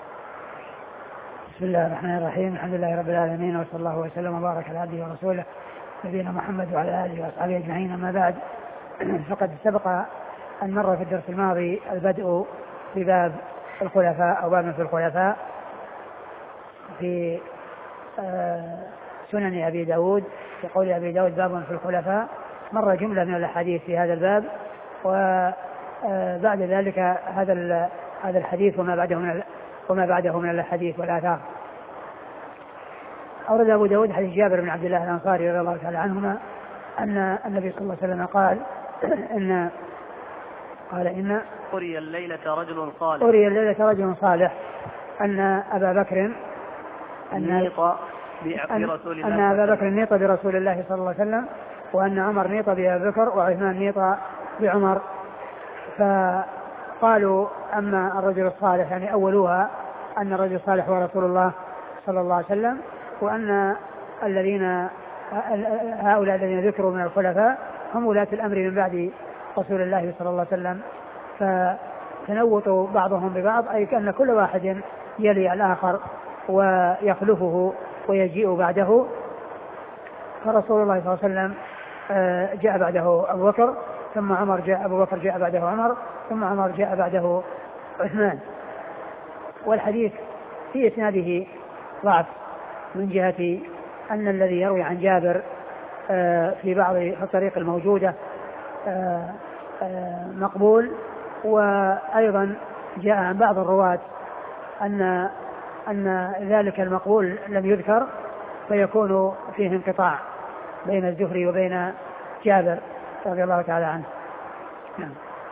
بسم الله الرحمن الرحيم. الحمد لله رب العالمين، وصلى الله وسلم وبارك على عبده ورسوله نبينا محمد وعلى آله وأصحابه أجمعين، أما بعد. فقد سبق أن مر في الدرس الماضي البدء بباب الخلفاء أو باب في الخلفاء في سنن أبي داود. في قول أبي داود باب في الخلفاء مر جملة من الأحاديث في هذا الباب، وبعد ذلك هذا هذا الحديث وما بعده من وما بعده من الأحاديث والآثار. أورد أبو داود حديث جابر بن عبد الله الأنصاري رضي الله تعالى عنهما أن النبي صلى الله عليه وسلم قال إن قال إن أري الليلة رجل صالح أري الليلة رجل صالح أن أبا بكر أن نيط برسول الله أن أبا بكر نيط برسول الله صلى الله عليه وسلم، وأن عمر نيط بأبي بكر، وعثمان نيط بعمر. فقالوا: أما الرجل الصالح، يعني أولوها أن الرجل الصالح هو رسول الله صلى الله عليه وسلم، وأن الذين هؤلاء الذين ذكروا من الخلفاء هم ولاة الأمر من بعد رسول الله صلى الله عليه وسلم. فتنوطوا بعضهم ببعض، أي كأن كل واحد يلي الآخر ويخلفه ويجيء بعده. فرسول الله صلى الله عليه وسلم جاء بعده أبو بكر، ثم عمر جاء أبو بكر جاء بعده عمر، ثم عمر جاء بعده عثمان. والحديث في إسناده ضعف من جهة أن الذي يروي عن جابر في بعض الطريق الموجودة مقبول، وأيضا جاء عن بعض الرواة أن أن ذلك المقبول لم يذكر، فيكون فيه انقطاع بين الزهري وبين جابر رضي الله تعالى عنه. نعم.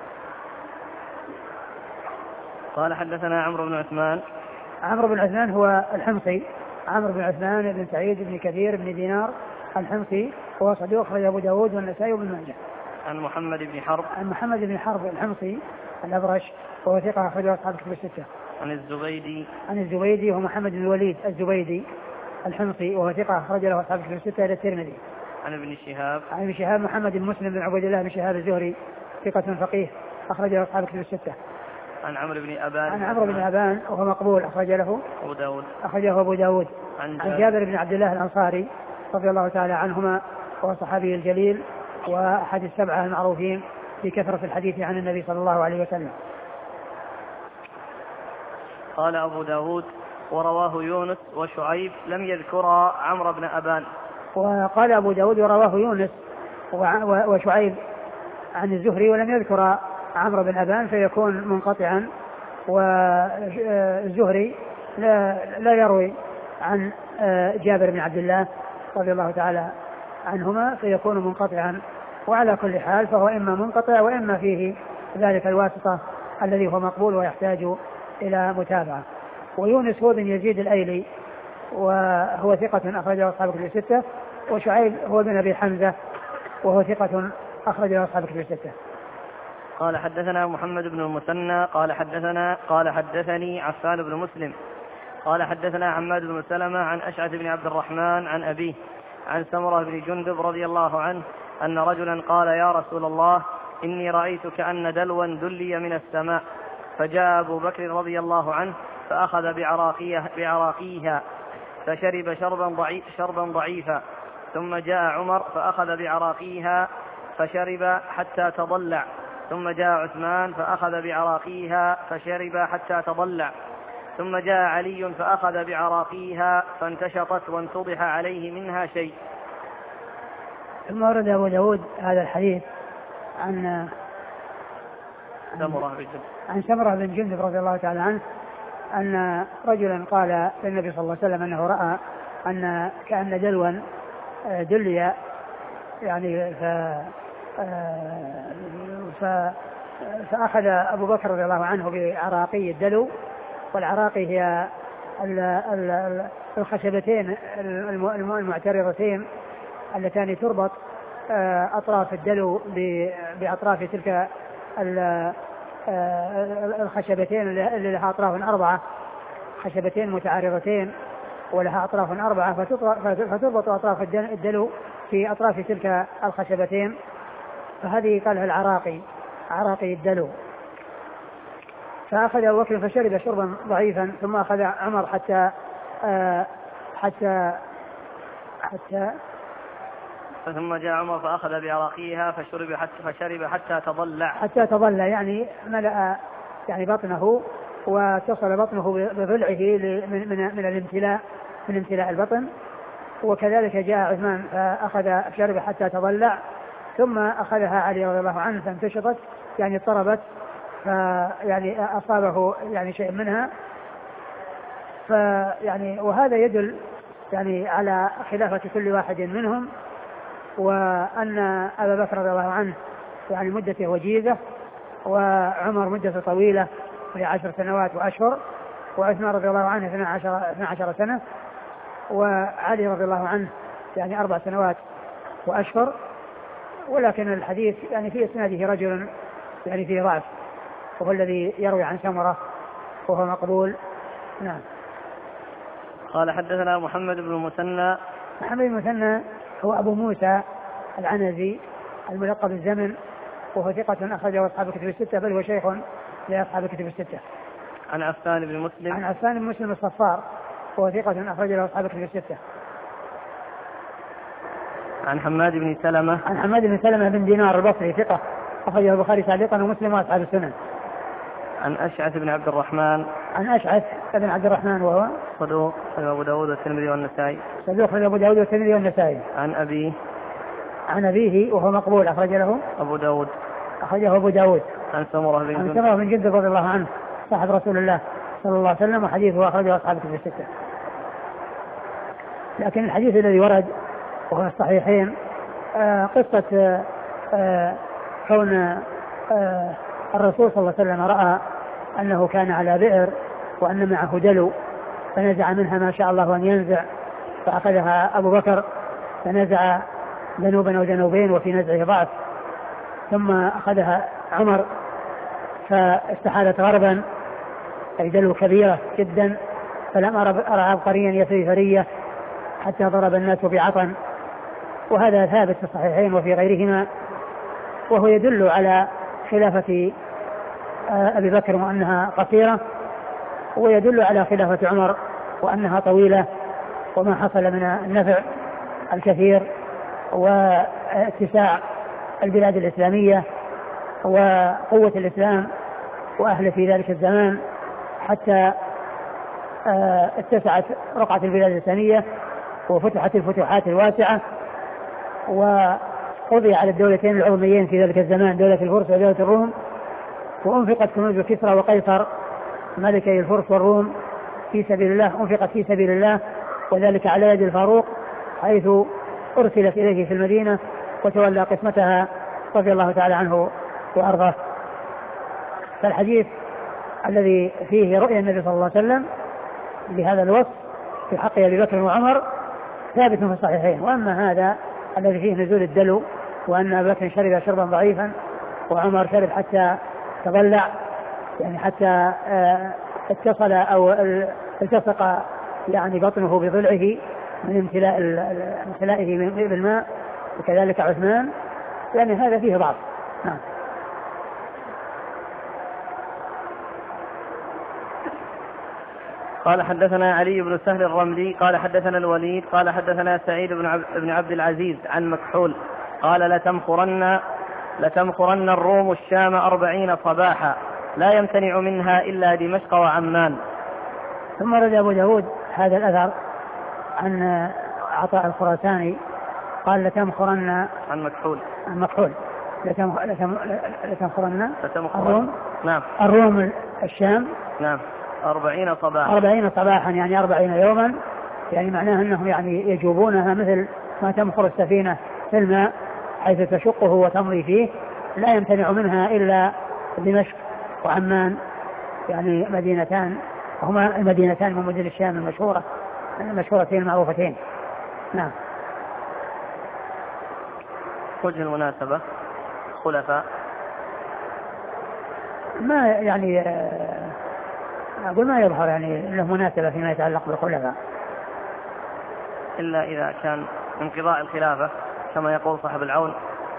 قال حدثنا عمرو بن عثمان. عمرو بن عثمان هو الحمصي، عمرو بن عثمان بن سعيد بن كثير بن دينار الحمصي، هو صدوق أخرج أبو داود والنسائي وابن ماجه. عن محمد بن حرب. عن محمد بن حرب الحمصي الأبرش، وهو ثقة أخرج أصحاب الكتب الستة. عن الزبيدي. عن الزبيدي هو محمد بن الوليد الزبيدي الحمصي، وهو ثقة أخرج له أصحاب الكتب الستة إلى الترمذي. عن ابن شهاب. عن ابن شهاب محمد بن مسلم بن عبد الله بن شهاب الزهري، ثقة فقيه أخرج له أصحاب الكتب الستة. عن عمرو بن أبان. عن عمرو بن أبان وهو مقبول أخرج له أبو داود. أخرجه أبو داود. عن جابر, عن جابر بن عبد الله الأنصاري رضي الله تعالى عنهما، وهو صحابي الجليل وأحد السبعة المعروفين بكثرة الحديث عن النبي صلى الله عليه وسلم. قال أبو داود: ورواه يونس وشعيب لم يذكر عمرو بن أبان. وقال أبو داود: ورواه يونس وشعيب عن الزهري ولم يذكر عمرو بن أبان فيكون منقطعا، والزهري لا, لا يروي عن جابر بن عبد الله رضي الله تعالى عنهما فيكون منقطعا. وعلى كل حال فهو إما منقطع وإما فيه ذلك الواسطة الذي هو مقبول ويحتاج إلى متابعة. ويونس هو بن يزيد الأيلي وهو ثقة أخرجه أصحاب الكتب الستة، وشعيب هو بن أبي حمزة وهو ثقة أخرجه أصحاب الكتب الستة. قال حدثنا محمد بن المثنى قال حدثنا قال حدثني عفان بن مسلم قال حدثنا حماد بن سلمة عن أشعث بن عبد الرحمن عن أبيه عن سمرة بن جندب رضي الله عنه أن رجلا قال يا رسول الله إني رأيت كأن دلوا دلي من السماء، فجاء أبو بكر رضي الله عنه فأخذ بعراقيها فشرب شربا, ضعيف شربا ضعيفا، ثم جاء عمر فأخذ بعراقيها فشرب حتى تضلع، ثم جاء عثمان فأخذ بعراقيها فشرب حتى تضلع، ثم جاء علي فأخذ بعراقيها فانتشطت وانتضح عليه منها شيء. ثم ورد أبو داود هذا الحديث عن سمرة بن جندب عن سمرة بن جندب رضي الله تعالى عنه أن رجلا قال للنبي صلى الله عليه وسلم أنه رأى أن كأن دلوا دلي يعني ف ف فأخذ أبو بكر رضي الله عنه بعراقي الدلو، والعراقي هي الخشبتين المعترضتين اللتان تربط أطراف الدلو بأطراف تلك الخشبتين اللي لها أطراف أربعة، خشبتين متعارضتين ولها أطراف أربعة، فتربط أطراف الدلو في أطراف تلك الخشبتين، فهذه قالها العراقي عراقي الدلو. فأخذ أبو بكر فشرب شربا ضعيفا، ثم أخذ عمر حتى آه حتى حتى ثم جاء عمر فأخذ بعراقيها فشرب حتى فشرب حتى تضلع حتى تضلع يعني ملأ يعني بطنه واتصل بطنه بضلعه من من من الامتلاء من امتلاء البطن. وكذلك جاء عثمان فأخذ شرب حتى تضلع، ثم أخذها علي رضي الله عنه فانتشطت يعني اضطربت، فيعني أصابه يعني شيء منها. فيعني وهذا يدل يعني على خلافة كل واحد منهم، وأن أبا بكر رضي الله عنه يعني مدته وجيزة، وعمر مدته طويلة وهي عشر سنوات وأشهر، وعثمان رضي الله عنه اثنا عشر, اثنا عشر سنة، وعلي رضي الله عنه يعني أربع سنوات وأشهر. ولكن الحديث يعني في إسناده رجل يعني فيه ضعف، وهو الذي يروي عن سمرة وهو مقبول. نعم. قال حدثنا محمد بن المثنى محمد بن المثنى هو أبو موسى العنزي الملقب الزمن، وهو ثقة أخرجه أصحاب الكتب الستة، بل هو شيخ لأصحاب الكتب الستة. عن عفان بن مسلم عن عفان بن مسلم الصفار وهو ثقة أخرجه أصحاب الكتب الستة. عن حماد بن سلمة عن حماد بن سلمة بن دينار البصري ثقة أخرجه البخاري تعليقا ومسلم وأصحاب السنن. عن أشعث بن عبد الرحمن عن أشعث بن عبد الرحمن وهو صدوق أبو داود والترمذي والنسائي صدوق أبو داود والترمذي والنسائي. عن أبيه عن أبيه وهو مقبول أخرج له أبو داود أخرجه أبو داود. عن سمرة بن عن سمرة بن جندب رضي الله عنه صاحب رسول الله صلى الله عليه وسلم، وحديثه أخرجه أصحاب الكتب الستة. لكن الحديث الذي ورد وهو الصحيحين آه قصة آه كون آه الرسول صلى الله عليه وسلم رأى أنه كان على بئر وأن معه دلو، فنزع منها ما شاء الله أن ينزع، فأخذها أبو بكر فنزع ذنوبا أو ذنوبين وفي نزعه ضعف، ثم أخذها عمر فاستحالت غربا أي دلو كبيرة جدا، فلم أرى عبقريا يسري ثرية حتى ضرب الناس بعطن. وهذا ثابت في الصحيحين وفي غيرهما، وهو يدل على خلافة أبي بكر وأنها قصيرة، ويدل على خلافة عمر وأنها طويلة، وما حصل من النفع الكثير واتساع البلاد الإسلامية وقوة الإسلام وأهل في ذلك الزمان، حتى اتسعت رقعة البلاد الإسلامية وفتحت الفتوحات الواسعة، قضي على الدولتين العظميين في ذلك الزمان، دولة الفرس ودولة الروم، وأنفقت كنوز كسرى وقيصر ملكي الفرس والروم في سبيل الله، أنفقت في سبيل الله، وذلك على يد الفاروق حيث أرسلت إليه في المدينة وتولى قسمتها رضي الله تعالى عنه وأرضاه. فالحديث الذي فيه رؤيا النبي صلى الله عليه وسلم بهذا الوصف في حق أبي بكر وعمر ثابت في الصحيحين. وأما هذا الذي فيه نزول الدلو وأن أبي بكر شرب شربا ضعيفا وعمر شرب حتى تضلع، يعني حتى اتصل أو التصق يعني بطنه بضلعه من امتلاء امتلائه بالماء، وكذلك عثمان، يعني هذا فيه ضعف. نعم. قال حدثنا علي بن سهل الرملي قال حدثنا الوليد قال حدثنا سعيد بن عبد, بن عبد العزيز عن مكحول قال لتمخرن لتمخرن الروم الشام أربعين صباحا لا يمتنع منها إلا دمشق وعمان. ثم رد أبو داود هذا الأثر عن عطاء الخراساني قال لتمخرن عن مكحول عن مكحول لتمخرن الروم نعم الروم الشام نعم أربعين صباحا أربعين صباحا يعني أربعين يوما، يعني معناه أنهم يعني يجوبونها مثل ما تمخر السفينة في الماء حيث تشقه وتمضي فيه، لا يمتنع منها إلا دمشق وعمان، يعني مدينتان هما المدينتان من مدن الشام المشهورة المشهورتين المعروفتين. نعم. وجه المناسبة خلفاء ما يعني أقول ما يظهر يعني له مناسبة فيما يتعلق بالخلفاء إلا إذا كان انقضاء الخلافة كما يقول صاحب العون،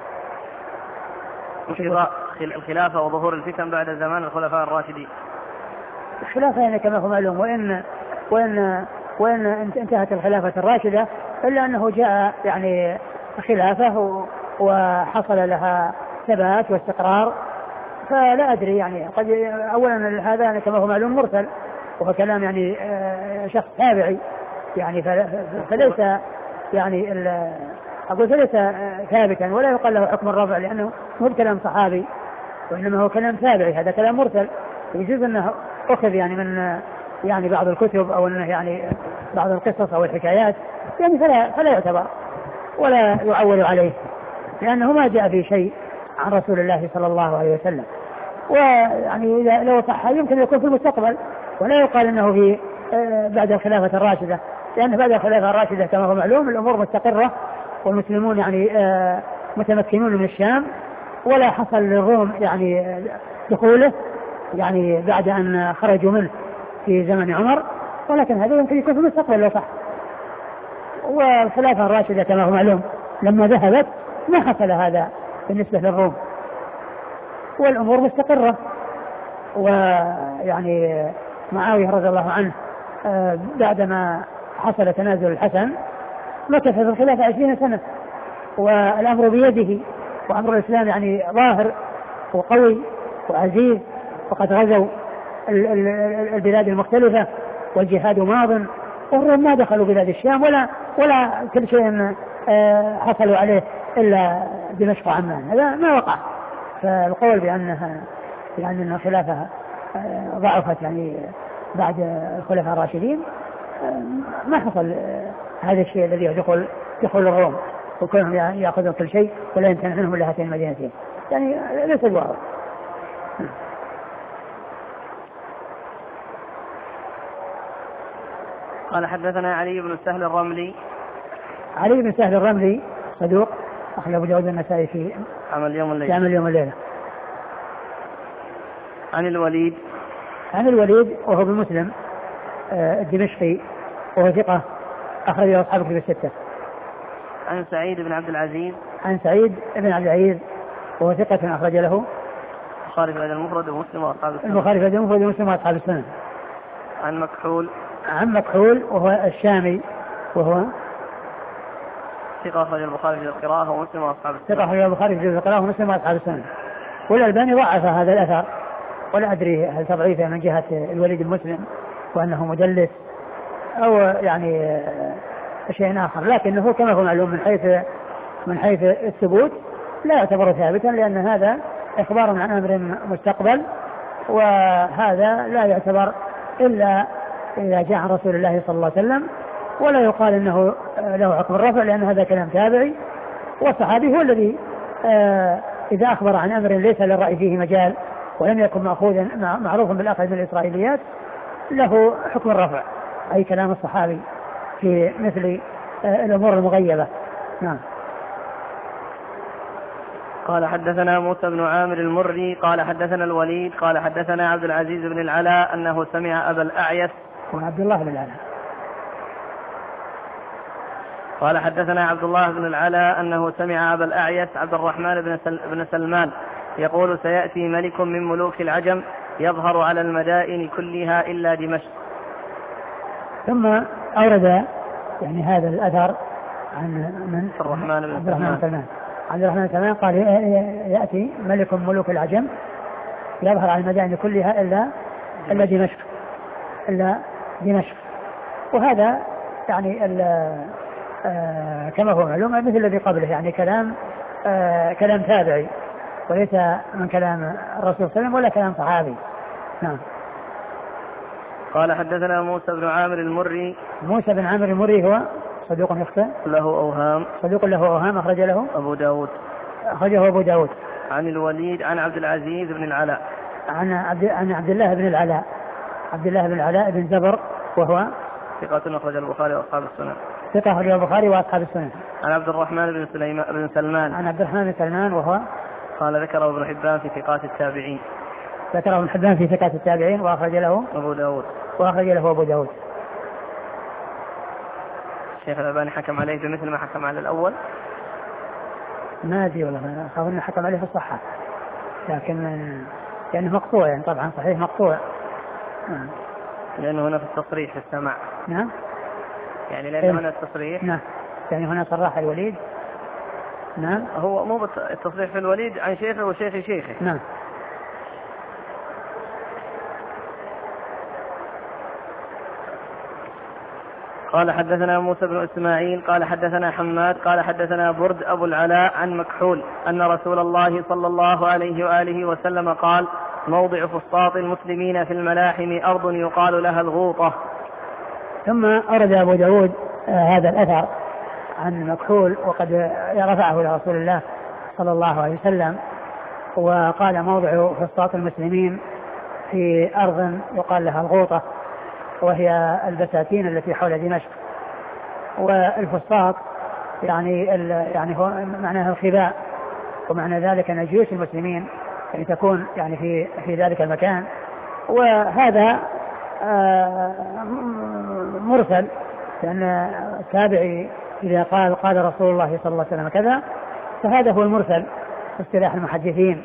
انقضاء الخلافة وظهور الفتن بعد زمان الخلفاء الراشدين. الخلافة يعني كما هو معلوم، وإن وإن وإن انتهت الخلافة الراشدة إلا أنه جاء يعني خلافة وحصل لها ثبات واستقرار، فلا أدري يعني قد أولا هذا كما هو معلوم مرسل وهو كلام يعني شخص تابعي، يعني فليس يعني أقول فليس ثابتا ولا يقال له حكم الرفع لأنه مو بكلام صحابي وإنما هو كلام تابعي، هذا كلام مرسل يجوز أنه أخذ يعني من يعني بعض الكتب أو أنه يعني بعض القصص أو الحكايات، يعني فلا, فلا يعتبر ولا يعول عليه لأنه ما جاء في شيء عن رسول الله صلى الله عليه وسلم. ويعني إذا لو صح يمكن يكون في المستقبل ولا يقال أنه في بعد الخلافة الراشدة، لأن بعد الخلافة الراشدة كما هو معلوم الأمور مستقرة والمسلمون يعني متمكنون من الشام، ولا حصل للروم يعني دخوله يعني بعد أن خرجوا منه في زمن عمر، ولكن هذا يمكن يكون في المستقبل لو صح. والخلافة الراشدة كما هو معلوم لما ذهبت ما حصل هذا بالنسبة للروم والأمور مستقرة. ويعني معاوية رضي الله عنه بعدما حصل تنازل الحسن مكث في الخلافة عشرين سنة والأمر بيده، وأمر الإسلام يعني ظاهر وقوي وعزيز، وقد غزوا البلاد المختلفة والجهاد ماض، والروم ما دخلوا بلاد الشام ولا ولا كل شيء حصلوا عليه إلا دمشق وعمان، هذا ما وقع. فالقول بأنها يعني أن الخلافة ضعفت يعني بعد الخلفاء الراشدين ما حصل هذا الشيء الذي يدخل دخول الروم وكونهم يأخذون كل شيء ولا يمكن عنهم إلا هاتين المدينتين، يعني ليس الواقع. قال حدثنا علي بن سهل الرملي علي بن سهل الرملي صدوق أخرج أبو داود النسائي في عمل يوم الليلة عمل يوم الليلة. عن الوليد عن الوليد وهو بمسلم الدمشقي وهو ثقة أخرج أصحاب الكتب الستة. عن سعيد بن عبد العزيز عن سعيد بن عبد العزيز وهو ثقة أخرج له البخاري في الأدب المفرد ومسلم وأصحاب السنن. البخاري في الأدب المفرد ومسلم وأصحاب السنن. عن مكحول عن مكحول وهو الشامي وهو ثقة أخرج البخاري في القراءة ومسلم وأصحاب السنن. ثقة أخرج البخاري في القراءة ومسلم وأصحاب السنن. والألباني ضعف هذا الأثر ولا أدري هل تضعيفه من جهة الوليد المسلم وأنه مدلس أو يعني شيء آخر، لكنه كما هو معلوم من حيث من حيث الثبوت لا يعتبر ثابتا، لأن هذا إخبار عن أمر مستقبل، وهذا لا يعتبر إلا إذا جاء عن رسول الله صلى الله عليه وسلم، ولا يقال إنه له حكم الرفع، لأن هذا كلام تابعي، والصحابي هو الذي إذا أخبر عن أمر ليس للرأي فيه مجال ولم يكن مأخوذا معروفا بالأخذ من الإسرائيليات له حكم الرفع، أي كلام الصحابي في مثل الأمور المغيبة. نعم. قال حدثنا موسى بن عامر المري قال حدثنا الوليد قال حدثنا عبد العزيز بن العلاء أنه سمع أبا الأعيس وعبد الله بن العلاء قال حدثنا عبد الله بن العلاء أنه سمع أبا الأعيس عبد الرحمن بن, سل بن سلمان يقول سيأتي ملك من ملوك العجم يظهر على المدائن كلها إلا دمشق. ثم أورد يعني هذا الأثر عن من عبد الرحمن بن سلمان عبد الرحمن بن سلمان قال يأتي ملك من ملوك العجم يظهر على المدائن كلها إلا إلا دمشق إلا دمشق وهذا يعني آه كما هو معلوم مثل الذي قبله، يعني كلام آه كلام تابعي وليس من كلام الرسول صلى الله عليه وسلم ولا كلام صحابي. نعم. قال حدثنا موسى بن عامر المري. موسى بن عامر المري هو صدوق يخطئ له أوهام صدوق له أوهام أخرج له أبو داود أخرجه أبو داود. عن الوليد عن عبد العزيز بن العلاء عن عبد عن عبد الله بن العلاء عبد الله بن العلاء بن زبر وهو ثقة أخرج البخاري وأصحاب السنن ثقة أخرج البخاري وأصحاب السنن. عن عبد الرحمن بن سليمان بن سلمان عن عبد الرحمن بن سلمان وهو قال ذكره ابن حبان في ثقات التابعين ذكره ابن حبان في ثقات التابعين وأخرج له أبو داود وأخرج له أبو داود. الشيخ الألباني حكم عليه بمثل ما حكم على الأول؟ ما أدري والله، أنا أخاف أنه حكم عليه في الصحة، لكن لأنه مقطوع يعني طبعا صحيح مقطوع. نعم. لأنه هنا في التصريح في السماع. نعم. يعني لأنه هنا التصريح. نعم. يعني هنا صراح الوليد. نعم. هو مو التصريح في الوليد عن شيخه وشيخ شيخه. نعم. قال حدثنا موسى بن إسماعيل قال حدثنا حماد قال حدثنا برد أبو العلاء عن مكحول أن رسول الله صلى الله عليه وآله وسلم قال موضع فسطاط المسلمين في الملاحم أرض يقال لها الغوطة. ثم أرد أبو داود آه هذا الأثر عن مكحول وقد رفعه إلى رسول الله صلى الله عليه وسلم وقال موضع فسطاط المسلمين في أرض يقال لها الغوطة، وهي البساتين التي حول دمشق. والفسطاط يعني يعني هو معناها الخباء، ومعنى ذلك أن جيوش المسلمين يعني تكون يعني في في ذلك المكان. وهذا مرسل، لأن التابعي إذا قال قال رسول الله صلى الله عليه وسلم كذا فهذا هو المرسل في اصطلاح المحدثين.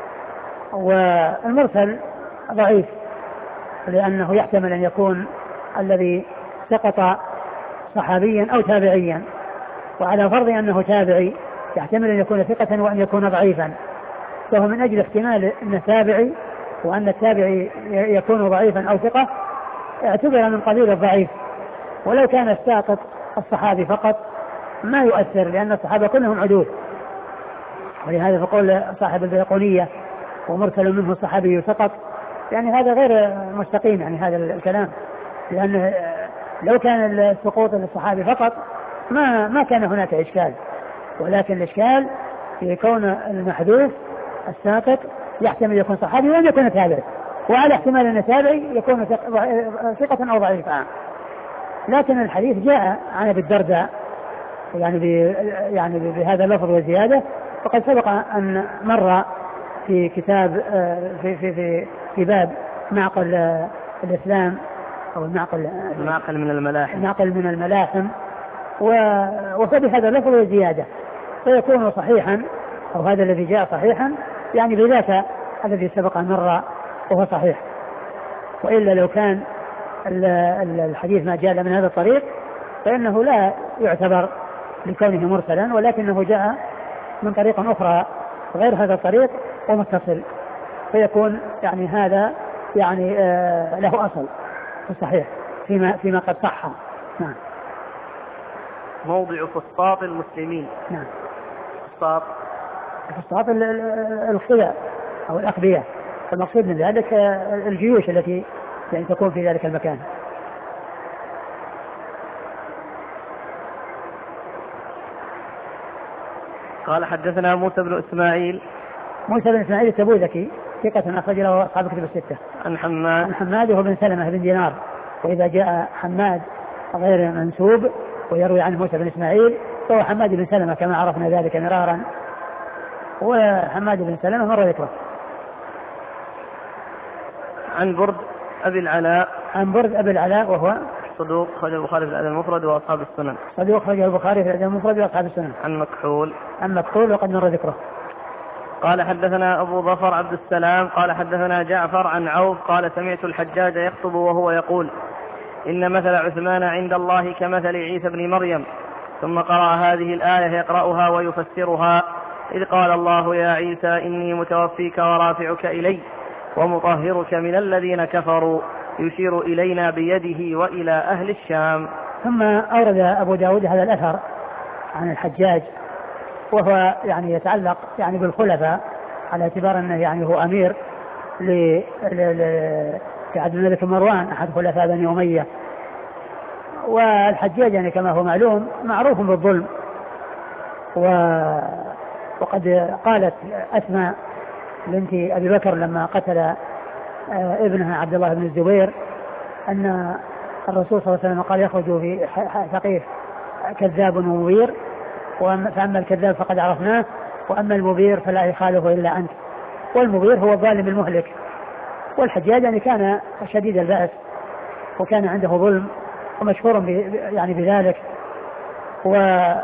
والمرسل ضعيف لأنه يحتمل أن يكون الذي سقط صحابيا أو تابعيا، وعلى فرض أنه تابعي يحتمل أن يكون ثقة وأن يكون ضعيفا، فهو من أجل احتمال أن تابعي وأن التابعي يكون ضعيفا أو ثقة اعتبر من قبيل الضعيف. ولو كان الساقط الصحابي فقط ما يؤثر، لأن الصحابة كلهم عدول. ولهذا فقول صاحب البيقونية ومرسل منه الصحابي فقط، يعني هذا غير مستقيم يعني هذا الكلام، لأن لو كان السقوط للصحابي فقط ما ما كان هناك إشكال، ولكن الإشكال في كون المحذوف الساقط يحتمل يكون صحابي وأن يكون تابعي، وعلى احتمال أن تابعي يكون ثقة أو ضعيفا. لكن الحديث جاء عن أبي الدرداء يعني ب يعني بهذا اللفظ وزيادة، وقد سبق أن مر في كتاب في في في, في باب معقل الإسلام أو المعقل المعقل من الملاحم المعقل من الملاحم وفي هذا اللفظ وزيادة فيكون صحيحا، أو هذا الذي جاء صحيحا يعني بذاك الذي سبق أن مر وهو صحيح. وإلا لو كان الحديث ما جاء من هذا الطريق فإنه لا يعتبر لكونه مرسلا، ولكنه جاء من طريق أخرى غير هذا الطريق ومتصل، فيكون يعني هذا يعني آه له أصل في الصحيح فيما, فيما قد صح. نعم. موضع فسطاط المسلمين. نعم. الفسطاط الفسطاط الخيار أو الأقبية، المقصود من ذلك الجيوش التي يعني تكون في ذلك المكان. قال حدثنا موسى بن إسماعيل موسى بن إسماعيل التبوذكي ثقة أخرج له أصحاب كتب الستة. عن حماد عن حماد وهو بن سلمة بن دينار، وإذا جاء حماد غير منسوب ويروي عنه موسى بن إسماعيل فهو حماد بن سلمة كما عرفنا ذلك مرارا، وحماد بن سلمة مر ذكره. عن برد أبي العلاء عن برد أبي العلاء وهو صدوق خرج البخاري في الأدب المفرد وأصحاب السنن. صدوق خرج البخاري في الأدب المفرد وأصحاب السنن. عن مكحول عن مكحول وقد مر ذكره. قال حدثنا أبو ظفر عبد السلام قال حدثنا جعفر عن عوف قال سمعت الحجاج يخطب وهو يقول إن مثل عثمان عند الله كمثل عيسى بن مريم، ثم قرأ هذه الآية يقرأها ويفسرها إذ قال الله يا عيسى إني متوفيك ورافعك إلي ومطهرك من الذين كفروا، يشير إلينا بيده وإلى أهل الشام. ثم أورد أبو داود هذا الأثر عن الحجاج وهو يعني يتعلق يعني بالخلفاء على اعتبار أنه يعني هو أمير ل عبد الملك مروان أحد خلفاء بني أمية. والحجاج يعني كما هو معلوم معروف بالظلم، وقد قالت أسماء بنت أبي بكر لما قتل ابنها عبد الله بن الزبير أن الرسول صلى الله عليه وسلم قال يخرج في ثقيف كذاب ومبير، فأما الكذاب فقد عرفناه وأما المبير فلا يخالف إلا أنت. والمبير هو الظالم المهلك، والحجاج يعني كان شديد البأس وكان عنده ظلم ومشهور يعني بذلك. وأورد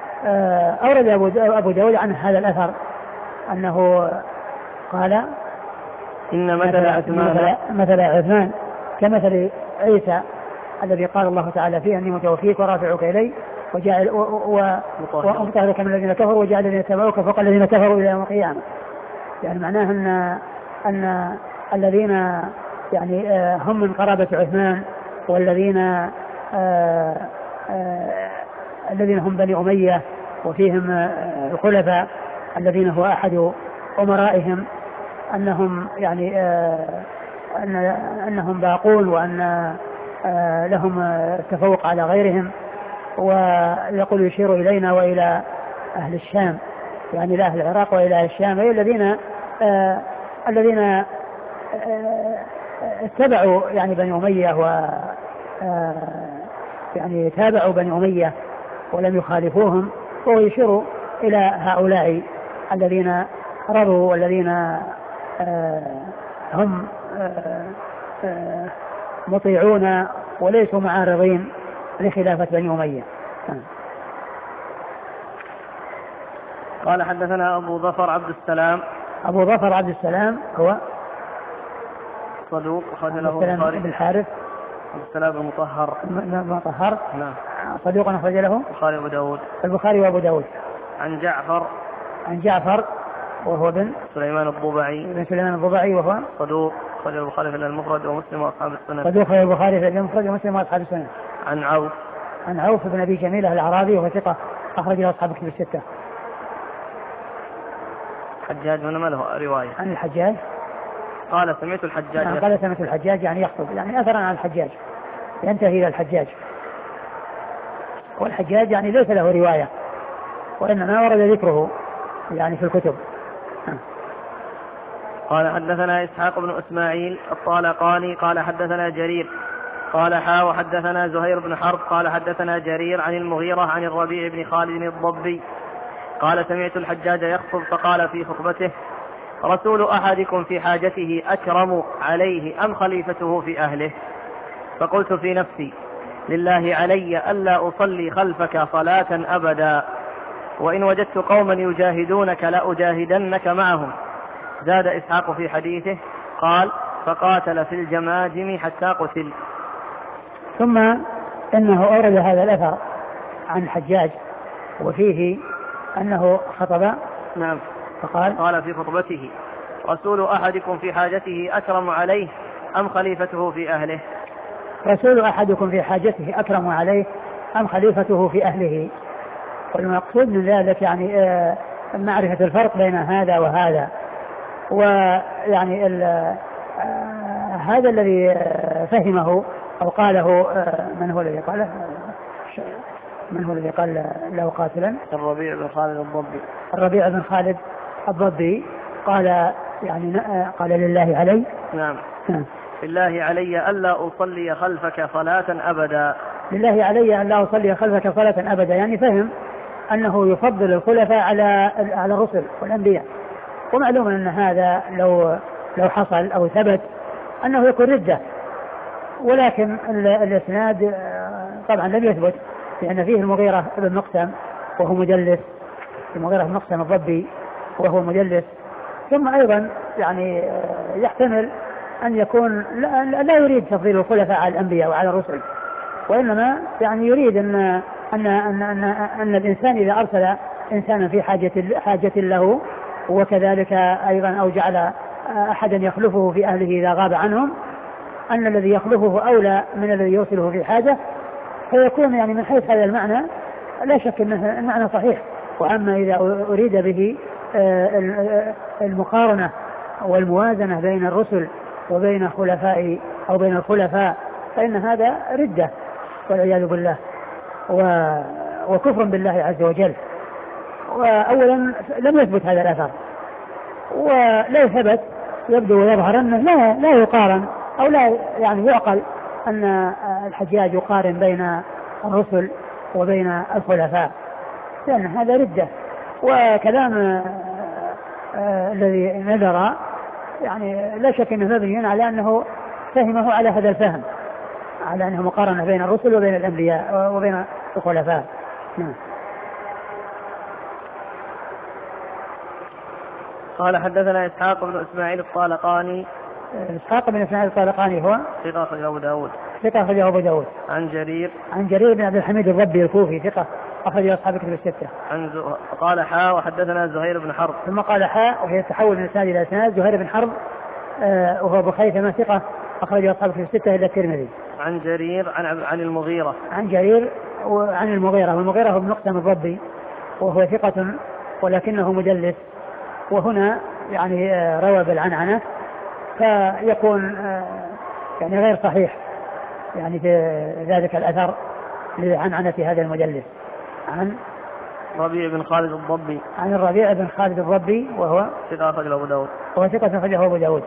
أبو داود عن هذا الأثر أنه قال إن مثل عثمان مثل عثمان كمثل عيسى الذي قال الله تعالى فيه أني متوفيك ورافعك إلي وجعل ومطهرك من الذين كفروا وجعل الذين تبعوك فوق الذين كفروا إلى يوم القيامة. يعني معناه أن أن الذين يعني هم من قرابة عثمان والذين آآ آآ الذين هم بني أمية وفيهم الخلفاء الذين هو أحد أمرائهم أنهم يعني أن أنهم باقون وأن لهم تفوق على غيرهم. ويقول يشير إلينا وإلى أهل الشام، يعني إلى أهل العراق وإلى أهل الشام، أي الذين آه الذين آه اتبعوا يعني بني أمية و آه يعني تابعوا بني أمية ولم يخالفوهم. وهو يشير إلى هؤلاء الذين رضوا والذين آه هم آه آه مطيعون وليسوا معارضين لخلافة بني أمية. قال حدثنا أبو ظفر عبد السلام أبو ظفر عبد السلام هو صدوق أخرج له البخاري بن الحارث عبد السلام المطهر المطهر نعم صدوق أخرج له البخاري وأبو داود البخاري وأبو داود. عن جعفر عن جعفر وهو بن سليمان الضبعي بن سليمان الضبعي وهو صدوق أخرج البخاري في المفرد ومسلم وأصحاب السنن. صدوق أخرج البخاري في المفرد ومسلم وأصحاب السنن. عن عوف عن عوف بن أبي جميلة الأعرابي وهو ثقة أخرج له أصحاب كتب الستة. حجاج من ما له رواية عن الحجاج قال سمعت الحجاج نعم قال سمعت الحجاج يعني يخطب يعني أثرا عن الحجاج ينتهي إلى الحجاج. والحجاج يعني ليس له رواية وإنما ورد ذكره يعني في الكتب. قال حدثنا إسحاق بن إسماعيل الطالقاني قال حدثنا جرير قال حا وحدثنا زهير بن حرب قال حدثنا جرير عن المغيرة عن الربيع بن خالد الضبي قال سمعت الحجاج يخطب فقال في خطبته رسول أحدكم في حاجته أكرم عليه أم خليفته في أهله؟ فقلت في نفسي لله علي ألا أصلي خلفك صلاة أبدا، وإن وجدت قوما يجاهدونك لأجاهدنك معهم. زاد إسحاق في حديثه قال فقاتل في الجماجم حتى قتل. ثم إنه أورد هذا الأثر عن الحجاج وفيه أنه خطب نعم فقال قال في خطبته رسول أحدكم في حاجته أكرم عليه أم خليفته في أهله؟ رسول أحدكم في حاجته أكرم عليه أم خليفته في أهله. والمقصود من ذلك يعني آه معرفة الفرق بين هذا وهذا. ويعني هذا الذي فهمه أو قاله، من هو الذي قاله من هو الذي قال له قاتلا؟ الربيع بن خالد الضبي. الربيع بن خالد الضبي قال يعني قال لله علي. نعم. لله علي ألا أصلي خلفك صلاة أبدا. لله علي ألا أصلي خلفك صلاة أبدا، يعني فهم أنه يفضل الخلفاء على على الرسل والأنبياء. ومعلوم أن هذا لو لو حصل أو ثبت أنه يكون ردة، ولكن الإسناد طبعا لم يثبت، لأن فيه المغيرة بن مقسم وهو مدلس، المغيرة بن مقسم الضبي وهو مدلس. ثم أيضا يعني يحتمل أن يكون لا, لا يريد تفضيل الخلفاء على الأنبياء وعلى الرسل، وإنما يعني يريد أن أن أن أن, أن الإنسان إذا أرسل إنسانا في حاجة حاجة له، وكذلك أيضا أو جعل أحدا يخلفه في أهله إذا غاب عنهم، أن الذي يخلفه أولى من الذي يوصله في حاجة، فيكون يعني من حيث هذا المعنى لا شك أنه المعنى صحيح. وأما إذا أريد به المقارنة والموازنة بين الرسل وبين خلفاء أو بين الخلفاء فإن هذا ردة والعياذ بالله وكفر بالله عز وجل. وأولا لم يثبت هذا الأثر، ولا ثبت يبدو ويظهر أنه لا, لا يقارن أو لا يعني يعقل أن الحجاج يقارن بين الرسل وبين الخلفاء، لأن هذا ردة. وكلام الذي نذر يعني لا شك أنه مبني على أنه فهمه على هذا الفهم، على أنه مقارنة بين الرسل وبين الأنبياء وبين الخلفاء. نعم. قال حدثنا إسحاق بن إسماعيل الطالقاني. إسحاق بن إسماعيل الطالقاني هو ثقة أخرجه أبو داود. ثقة أخرجه أبو داود. عن جرير. عن جرير بن عبد الحميد الضبي الكوفي ثقة أخرجه أصحاب الكتب الستة. عن زه... قال حاء وحدثنا زهير بن حرب. ثم قال حاء وهي تحول من إسناد إلى إسناد. زهير بن حرب آه وهو أبو خيثمة ثقة أخرجه أصحاب الكتب الستة إلى الترمذي. عن جرير عن عن المغيرة. عن جرير وعن المغيرة، والمغيرة هو بن مقسم الضبي وهو ثقة ولكنه مدلس، وهنا يعني آه روى بالعنعنة فيكون آه يعني غير صحيح يعني في ذلك الأثر لعنعنة هذا المدلس. عن ربيع بن خالد الضبي. عن الربيع بن خالد الضبي وهو ثقة أخرجه أبو داود. وهو ثقة أخرجه أبو داود.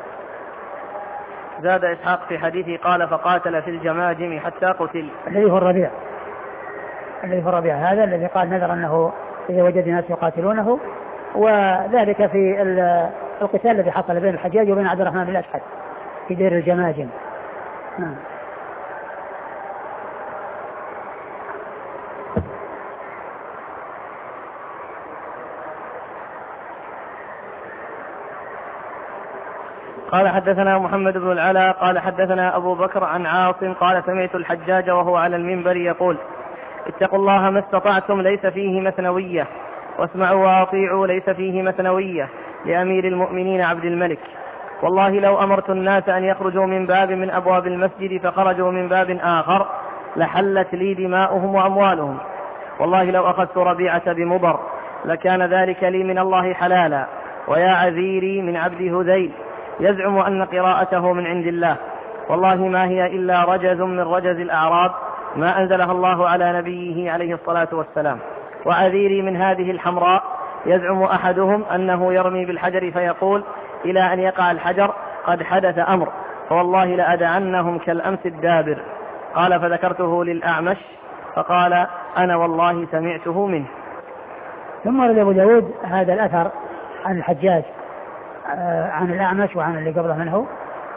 زاد إسحاق في حديثه قال فقاتل في الجماجم حتى قتل. الذي هو الربيع الذي هو الربيع هذا الذي قال نذر أنه إذا وجد ناس يقاتلونه، وذلك في القتال الذي حصل بين الحجاج وبين عبد الرحمن بن الأشحث في دير الجماجم. نعم. قال حدثنا محمد بن العلاء قال حدثنا أبو بكر عن عاصم قال سمعت الحجاج وهو على المنبر يقول اتقوا الله ما استطعتم ليس فيه مثنوية، واسمعوا وأطيعوا ليس فيه مثنوية، لأمير المؤمنين عبد الملك. والله لو أمرت الناس أن يخرجوا من باب من أبواب المسجد فخرجوا من باب آخر لحلت لي دماؤهم وأموالهم. والله لو أخذت ربيعة بمضر لكان ذلك لي من الله حلالا. ويا عذيري من عبد هذيل يزعم أن قراءته من عند الله، والله ما هي إلا رجز من رجز الأعراب ما أنزلها الله على نبيه عليه الصلاة والسلام. وعذيري من هذه الحمراء يزعم أحدهم أنه يرمي بالحجر فيقول إلى أن يقع الحجر قد حدث أمر، فوالله لأدعنهم كالأمس الدابر. قال فذكرته للأعمش فقال أنا والله سمعته منه. ثم ورد أبو داود هذا الأثر عن الحجاج عن الأعمش وعن اللي قبله منه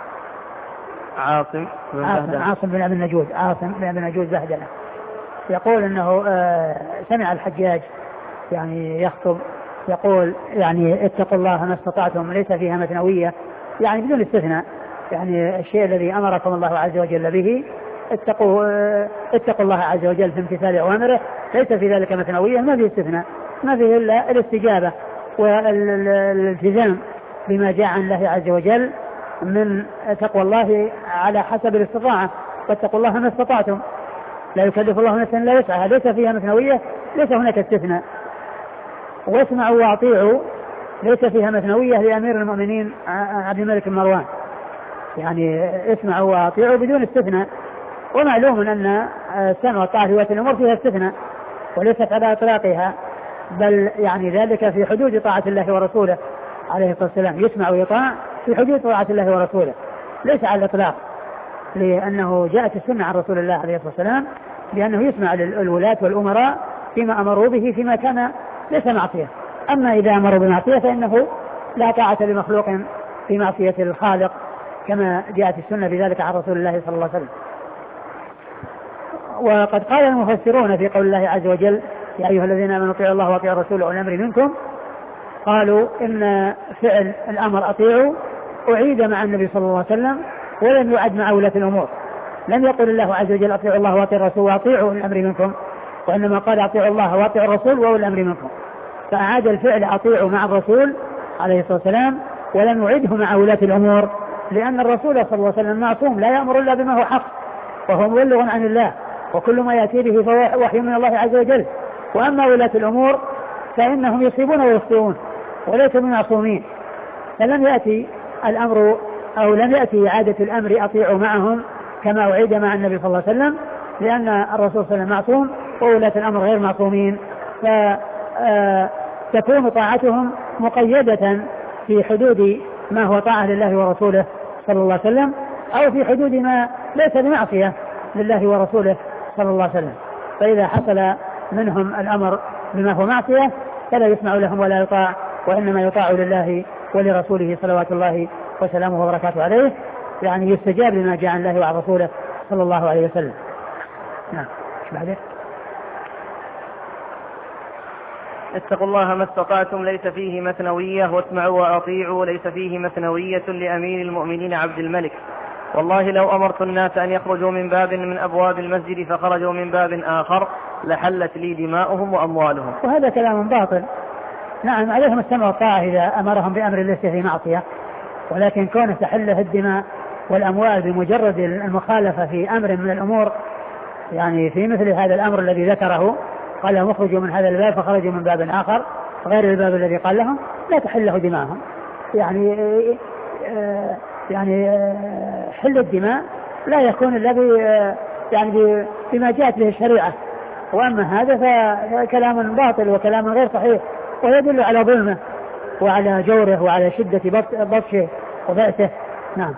عاصم بن عاصم, عاصم بن أبي النجود عاصم بن أبي النجود بهدلة، يقول أنه سمع الحجاج يعني يخطب يقول يعني اتقوا الله ما استطعتم ليس فيها مثنوية، يعني بدون استثناء، يعني الشيء الذي أمركم الله عز وجل به اتقوا اتقوا الله عز وجل في امتثال أوامره ليس في ذلك مثنوية، ما فيه استثناء، ما فيه إلا الاستجابة والالتزام بما جاء عن الله عز وجل من تقوى الله على حسب الاستطاعة، واتقوا الله ما استطعتم لا يكلف الله نفسا لا يسعها، ليس فيها مثنوية، ليس هناك استثناء. واسمعوا واطيعوا ليس فيها مثنوية لأمير المؤمنين عبد الملك مروان، يعني اسمعوا واطيعوا بدون استثناء. ومعلوم أن السمع والطاعة في ولاة الأمور فيها استثناء وليست على إطلاقها، بل يعني ذلك في حدود طاعة الله ورسوله عليه الصلاة والسلام، يسمع ويطاع في حدود طاعة الله ورسوله ليس على الإطلاق، لأنه جاءت السنة عن رسول الله عليه الصلاة والسلام بأنه يسمع للولاة والأمراء فيما أمروا به فيما كان ليس معصية. أما إذا أمروا بمعصية فإنه لا طاعة لمخلوق في معصية الخالق، كما جاءت السنة بذلك عن رسول الله صلى الله عليه وسلم. وقد قال المفسرون في قول الله عز وجل يا أيها الذين آمنوا اطيعوا الله واطيعوا الرسول وأولي الأمر منكم، قالوا إن فعل الأمر أطيعوا أعيد مع النبي صلى الله عليه وسلم ولم يعد مع ولاة الأمور. لم يقل الله عز وجل أطيعوا الله واطيعوا الرسول واطيعوا أولي الأمر منكم، وإنما قال أطيعوا الله واطيعوا الرسول وأولي الأمر منكم، فأعاد الفعل أطيعوا مع الرسول عليه الصلاة والسلام ولم يعده مع ولاة الأمور، لأن الرسول صلى الله عليه وسلم معصوم لا يأمر إلا بما هو حق وهو مبلغ عن الله، وكل ما يأتي به فهو وحي من الله عز وجل. وأما ولاة الأمور فإنهم يصيبون ويخطئون وليسوا بمعصومين، فلم يأتي الأمر أو لم يأتي إعادة الأمر أطيعوا معهم كما أعيد مع النبي صلى الله عليه وسلم، لأن الرسول صلى الله عليه وسلم معصوم وولاة الأمر غير معصومين، فتكون طاعتهم مقيدة في حدود ما هو طاعة لله ورسوله صلى الله عليه وسلم، أو في حدود ما ليس بمعصية لله ورسوله صلى الله عليه وسلم. فإذا حصل منهم الأمر بما هو معصية فلا يسمع لهم ولا يطاع، وإنما يطاع لله ولرسوله صلوات الله وسلامه وبركاته عليه، يعني يستجاب لما جاء عن الله وعن رسوله صلى الله عليه وسلم. نعم. ايش بعده؟ اتقوا الله ما استطعتم ليس فيه مثنوية، واسمعوا وأطيعوا ليس فيه مثنوية لأمير المؤمنين عبد الملك. والله لو أمرت الناس أن يخرجوا من باب من أبواب المسجد فخرجوا من باب آخر لحلت لي دماؤهم وأموالهم. وهذا كلام باطل. نعم عليهم السمع والطاعة إذا أمرهم بأمر ليس فيه معصية، ولكن كون تحله الدماء والأموال بمجرد المخالفة في أمر من الأمور، يعني في مثل هذا الأمر الذي ذكره قال لهم اخرجوا من هذا الباب فخرجوا من باب آخر غير الباب الذي قال لهم، لا تحله دماءهم، يعني يعني حل الدماء لا يكون إلا يعني بما جاءت به الشريعة. وأما هذا فكلام باطل وكلام غير صحيح، ويدل على ظلمه وعلى جوره وعلى شدة بطشه وبأسه. نعم.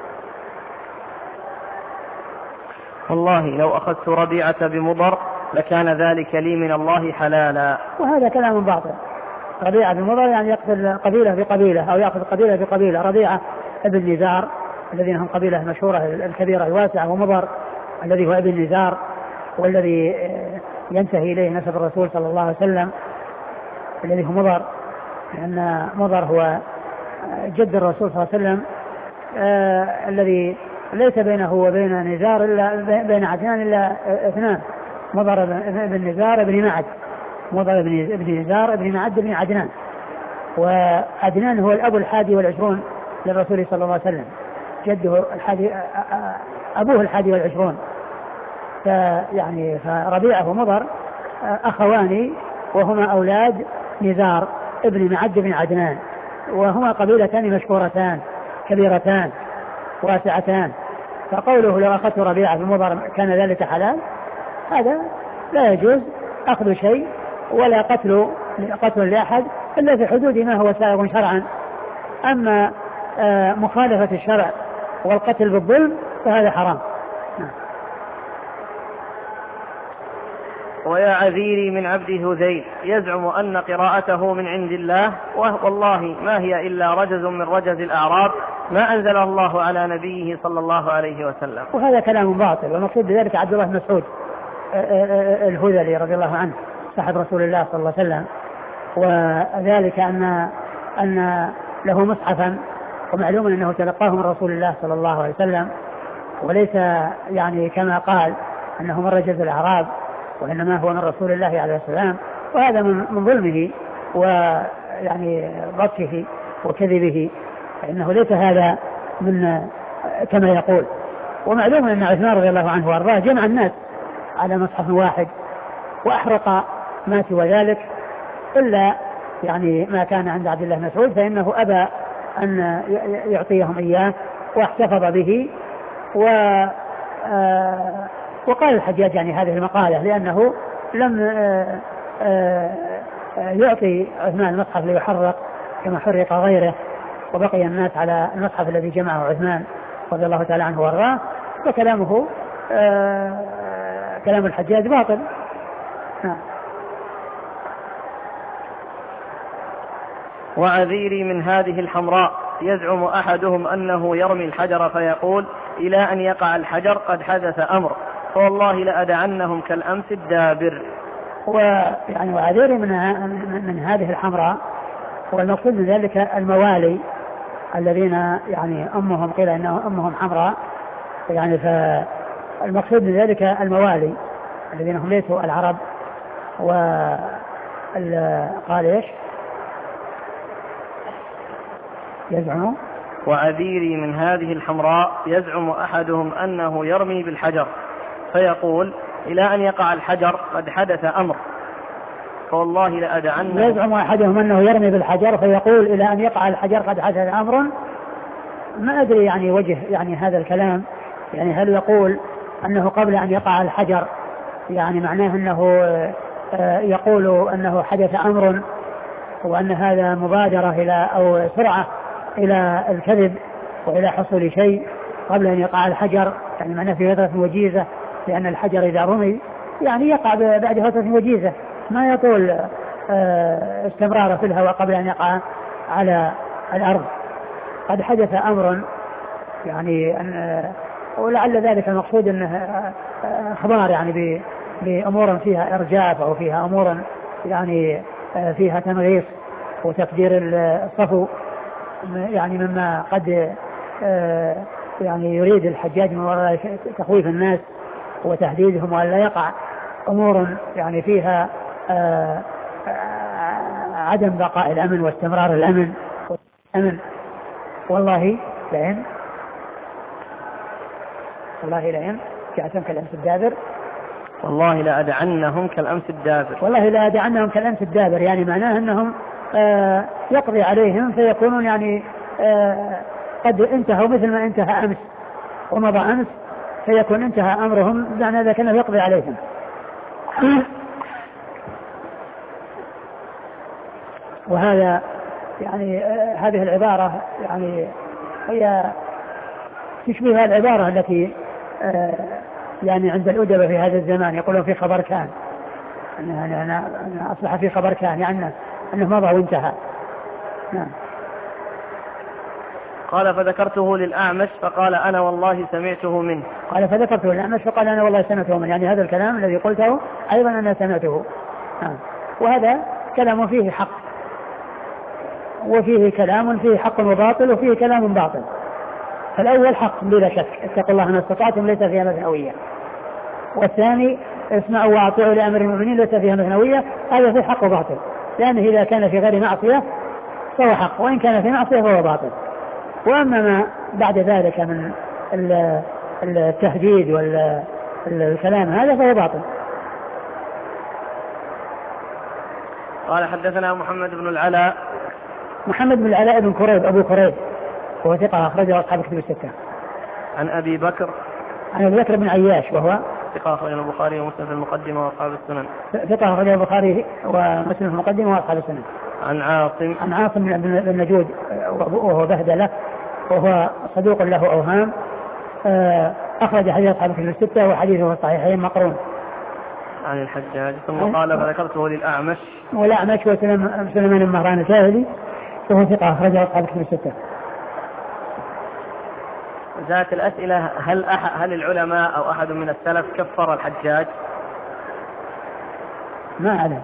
والله لو أخذت ربيعة بمضر لكان ذلك لي من الله حلالا. وهذا كلام باطل. ربيعة بمضر يعني يقتل قبيلة بقبيلة أو يأخذ قبيلة بقبيلة. ربيعة ابن نزار الذين هم قبيلة مشهورة الكبيرة الواسعة، ومضر الذي هو ابن نزار والذي ينتهي إليه نسب الرسول صلى الله عليه وسلم الذي هو مضر، لأن مضر هو جد الرسول صلى الله عليه وسلم آه الذي ليس بينه وبين نزار إلا بين عدنان إلا اثنان، مضر بن نزار بن معد، مضر بن نزار بن معد بن عدنان، وعدنان هو الأب الحادي والعشرون للرسول صلى الله عليه وسلم، جده الحادي أبوه الحادي والعشرون. فيعني فربيعة ومضر أخوان وهما أولاد نزار ابن معد بن عدنان، وهما قبيلتان مشهورتان كبيرتان واسعتان. فقوله لو أخذت ربيعة بمضر كان ذلك حلال، هذا لا يجوز أخذ شيء ولا قتل قتل لأحد إلا في حدود ما هو سائغ شرعا. أما مخالفة الشرع والقتل بالظلم فهذا حرام. ويا عذيري من عبد هذيل يزعم أن قراءته من عند الله، والله ما هي إلا رجز من رجز الأعراب ما أنزل الله على نبيه صلى الله عليه وسلم. وهذا كلام باطل، والمقصود بذلك عبد الله بن مسعود الهذلي رضي الله عنه صاحب رسول الله صلى الله عليه وسلم، وذلك أن أن له مصحفا، ومعلوم أنه تلقاه من رسول الله صلى الله عليه وسلم، وليس يعني كما قال أنه من رجز الأعراب، وإنما هو من رسول الله عليه السلام، وهذا من ظلمه ويعني بطشه وكذبه، فإنه ليس هذا من كما يقول. ومعلوم أن عثمان رضي الله عنه وارضاه جمع الناس على مصحف واحد وأحرق ما سوى ذلك إلا يعني ما كان عند عبد الله بن مسعود فإنه أبى أن يعطيهم إياه واحتفظ به. و وقال الحجاج يعني هذه المقالة لأنه لم يعطي عثمان المصحف ليحرق كما حرق غيره وبقي الناس على المصحف الذي جمعه عثمان رضي الله تعالى عنه وارضاه، فكلامه كلام الحجاج باطل. نعم. وعذيري من هذه الحمراء يزعم أحدهم أنه يرمي الحجر فيقول إلى أن يقع الحجر قد حدث أمر فوالله لأدعنهم كالأمس الدابر. ويعني وعذيري من, من هذه الحمراء والمقصود من ذلك الموالي الذين يعني أمهم قيل أنه أمهم حمراء، يعني فالمقصود من ذلك الموالي الذين هم ليسوا العرب. وقال إيش يزعم وعذيري من هذه الحمراء يزعم أحدهم أنه يرمي بالحجر فيقول إلى أن يقع الحجر قد حدث أمر فوالله لأدعنهم. يزعم أحدهم أنه يرمي بالحجر فيقول إلى أن يقع الحجر قد حدث أمر. ما أدري يعني وجه يعني هذا الكلام، يعني هل يقول أنه قبل أن يقع الحجر يعني معناه أنه يقول أنه حدث أمر وأن هذا مبادرة إلى أو سرعة إلى الكذب وإلى حصول شيء قبل أن يقع الحجر، يعني معناه في فترة وجيزة، لأن الحجر إذا رمي يعني يقع بعد فترة وجيزة ما يطول استمراره في الهواء قبل أن يقع على الأرض. قد حدث أمر يعني أن ولعل ذلك المقصود أنه أخبار يعني بأمور فيها إرجاف أو فيها أمور يعني فيها تنغيص وتقدير الصفو، يعني مما قد يعني يريد الحجاج من وراء تخويف الناس وتهديدهم وأن لا يقع أمور يعني فيها عدم بقاء الأمن واستمرار الأمن والأمن. والله لئن والله لئن جاءتهم كالأمس الدابر والله لأدعنهم كالأمس الدابر والله لأدعنهم كالأمس الدابر، يعني معناه أنهم آه يقضي عليهم فيكونون يعني آه قد انتهوا مثل ما انتهى أمس ومضى أمس، فيكون انتهى أمرهم معنى ذلك أنه يقضي عليهم. وهذا يعني آه هذه العبارة يعني هي تشبه العبارة التي آه يعني عند الأدباء في هذا الزمان يقولون في خبر كان، أنا, أنا, أنا أصبح في خبر كان يعني أنه مضى وانتهى. نعم. قال فذكرته للأعمش فقال أنا والله سمعته منه. قال فذكرته للأعمش فقال أنا والله سمعته منه، يعني هذا الكلام الذي قلته أيضا أنا سمعته. نعم. وهذا كلام فيه حق وفيه كلام فيه حق وباطل وفيه كلام باطل. فالأول حق بلا شك اتقوا الله ما استطعتم ليس فيها مثنوية، والثاني اسمعوا واطيعوا لأمر المؤمنين ليس فيها مثنوية، هذا فيه حق وباطل، لأنه إذا كان في غير معصية فهو حق وإن كان في معصية فهو باطل. وأما ما بعد ذلك من التهديد والكلام هذا فهو باطل. قال حدثنا محمد بن العلاء محمد بن العلاء بن كريب أبو كريب وهو ثقة أخرجه أصحاب كتب الستة. عن أبي بكر عن أبي بكر بن عياش وهو ثقة أخرجه البخاري ومسلم في المقدمة وأصحاب السنن. ثقة أخرجه البخاري ومسلم في المقدمة وأصحاب السنن. عن عاصم عن عاصم بن نجود وهو بهدلة وهو صدوق له أوهام، أخرج حديث أصحاب كتب الستة وحديثه الصحيحين مقرون. عن الحجاج ثم قال فذكرته للأعمش والأعمش وسليمان المهران الشاهلي وهو ثقة أخرجه أصحاب كتب الستة. ذات الأسئلة هل أح هل العلماء أو أحد من السلف كفر الحجاج؟ ما أعلم.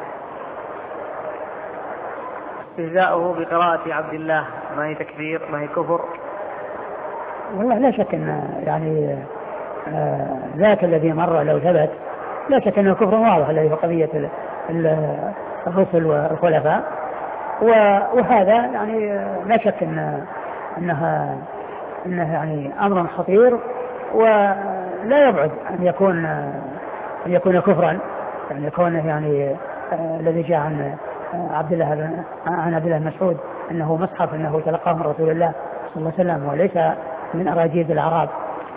استهزاؤه بقراءة عبد الله ما هي تكفير ما هي كفر؟ والله لا شك أن يعني آه ذاك الذي مر لو ثبت لا شك أنه كفر واضح الذي هو قضية الرسل والخلفاء، وهذا يعني لا شك أن أنها أنه يعني أمر خطير ولا يبعد أن يكون أن يكون كفرا، يعني يكون يعني آه الذي جاء عن عبد الله بن عن عبد الله بن مسعود أنه مصحف أنه تلقاه من رسول الله صلى الله عليه وسلم وليس من أراجيز الأعراب.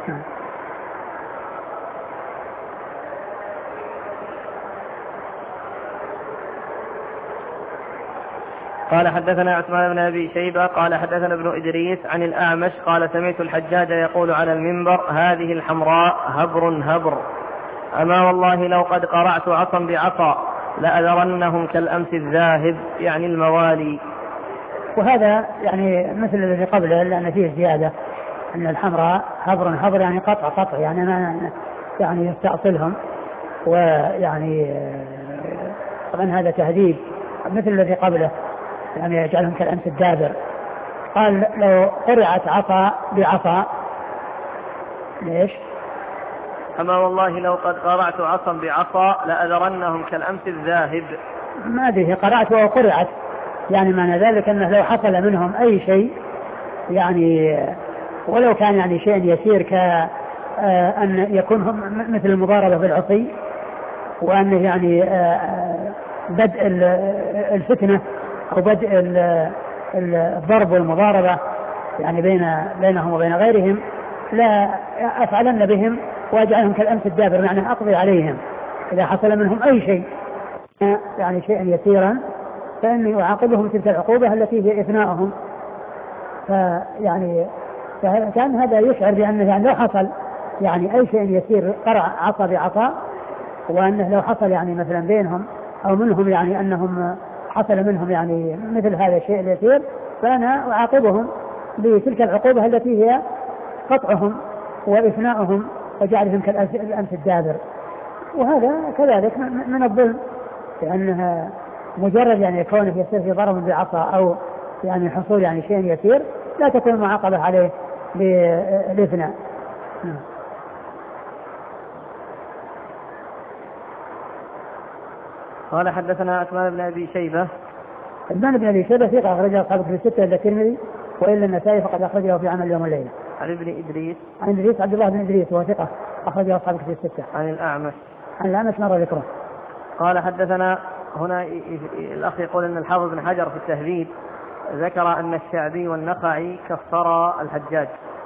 قال حدثنا عثمان بن أبي شيبة قال حدثنا ابن إدريس عن الأعمش قال سمعت الحجاج يقول على المنبر هذه الحمراء هبر هبر أما والله لو قد قرعت عصا بعصا لأذرنهم كالأمس الذاهب يعني الموالي. وهذا يعني مثل الذي قبله لأن فيه زيادة أن الحمراء هبر هبر يعني قطع قطع يعني ما يعني يستأصلهم ويعني طبعا هذا تهديد مثل الذي قبله يعني يجعلهم كالأمس الدابر. قال لو قرعت عصا بعصا ليش؟ أما والله لو قد قرعت عصا بعصا لأذرنهم كالأمس الذاهب. ما أدري قرعت أو قرعت يعني معنى ذلك أنه لو حصل منهم أي شيء يعني ولو كان يعني شيء يسير كأن يكون هم مثل المضاربة بالعصي وأنه يعني بدء الفتنة أو بدء الضرب والمضاربة يعني بين بينهم وبين غيرهم لا أفعلن بهم وأجعلهم كالأمس الدابر يعني أقضي عليهم إذا حصل منهم أي شيء يعني شيئا يسيرا فإني أعاقبهم تلك العقوبة التي هي إثناءهم. فيعني كان هذا يشعر بأنه يعني لو حصل يعني أي شيء يسير قرع عصا بعصا وأنه لو حصل يعني مثلا بينهم أو منهم يعني أنهم حصل منهم يعني مثل هذا الشيء اليسير فأنا أعاقبهم بتلك العقوبة التي هي قطعهم وإفناؤهم وجعلهم كالأمس الدابر. وهذا كذلك من الظلم لأنها مجرد يعني كونه يصير في ضرب بعصا أو يعني حصول يعني شيء يسير لا تكون معاقبة عليه بالإفناء. قال حدثنا عثمان بن أبي شيبة. عثمان بن أبي شيبة ثقة أخرجه أصحاب الكتب الستة إلا الترمذي وإلا النسائي فقد أخرجه في عمل اليوم والليلة. عن ابن إدريس. عن إدريس عبد الله بن إدريس وهو ثقة أخرجه أصحاب الكتب الستة. عن الأعمش. عن الأعمش مر ذكره. قال حدثنا هنا الأخ يقول أن الحافظ بن حجر في التهذيب ذكر أن الشعبي والنخعي كفر الحجاج.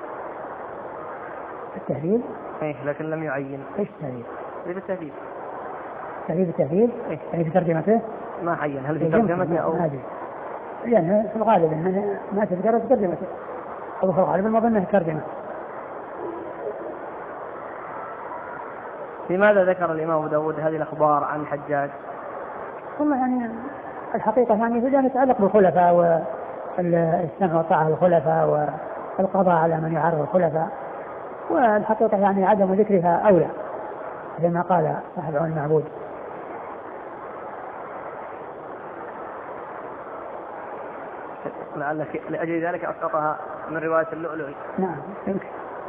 التهذيب؟ إيه لكن لم يعين. إيش التهذيب؟ بالتهذيب. تهذيب التهذيب؟ إيه؟ يعني في ترجمته؟ ما عين هل في ترجمته أو؟ ما أدري. يعني في الغالب إنه ما تذكر في ترجمته. أو في الغالب ما ظنه ترجمة. لماذا ذكر الإمام أبو داود هذه الأخبار عن الحجاج؟ والله يعني الحقيقة يعني إذا يتعلق بالخلفاء والسمع والطاعة للخلفاء والقضاء على من يعارض الخلفاء والحقيقة يعني عدم ذكرها أولى كما قال صاحب عون المعبود. لعلك لأجل ذلك أسقطها من رواية اللؤلؤي. نعم يمكن.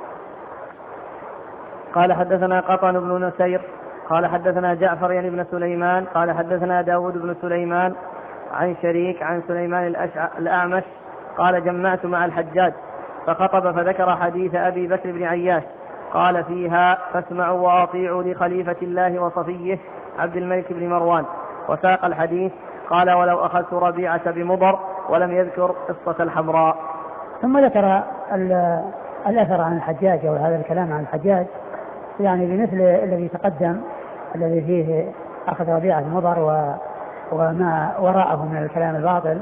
قال حدثنا قطن بن نسير قال حدثنا جعفر يعني بن سليمان قال حدثنا داود بن سليمان عن شريك عن سليمان الأشع... الأعمش قال جمعت مع الحجاج فخطب فذكر حديث أبي بكر بن عياش قال فيها فاسمعوا وأطيعوا لخليفة الله وصفيه عبد الملك بن مروان وساق الحديث قال ولو أخذت ربيعة بمضر ولم يذكر قصة الحمراء. ثم ذكر الأثر عن الحجاج أو هذا الكلام عن الحجاج يعني بمثل الذي تقدم الذي فيه أخذ ربيعة بمضر و... وما وراءه من الكلام الباطل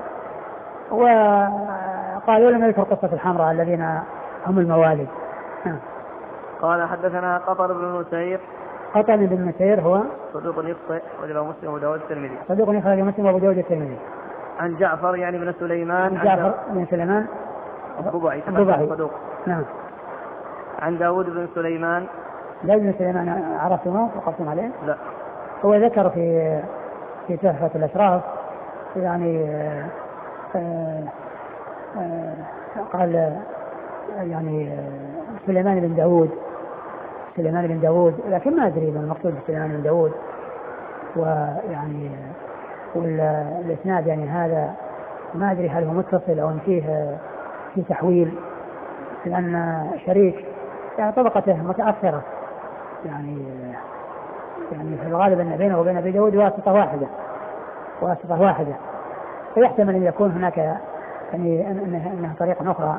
وقالوا لم يذكر قصة الحمراء الذين هم الموالد. قال حدثنا قطن بن نسير. قطن بن نسير هو صدوق يخطئ وجب مسلم وابو داود الترمذي. صدوق يخرج مسلم وابو داود الترمذي. عن جعفر يعني بن سليمان. عن جعفر بن سليمان الضبعي صدوق. نعم. عن داود بن سليمان. داود بن سليمان عرفتموه وقفتم عليه؟ لا. هو ذكر في في تحفة الأشراف يعني آآ آآ قال يعني سليمان بن داود سليمان بن داود لكن ما أدري ما المقصود بسليمان بن داود ويعني والإسناد يعني هذا ما أدري هل هو متصل أو فيه في تحويل لأن شريك يعني طبقته متأخرة يعني يعني في الغالب أن بينه وبين أبي داود واسطة واحدة واسطة واحدة، فيحتمل أن يكون هناك يعني أنها طريقة أخرى،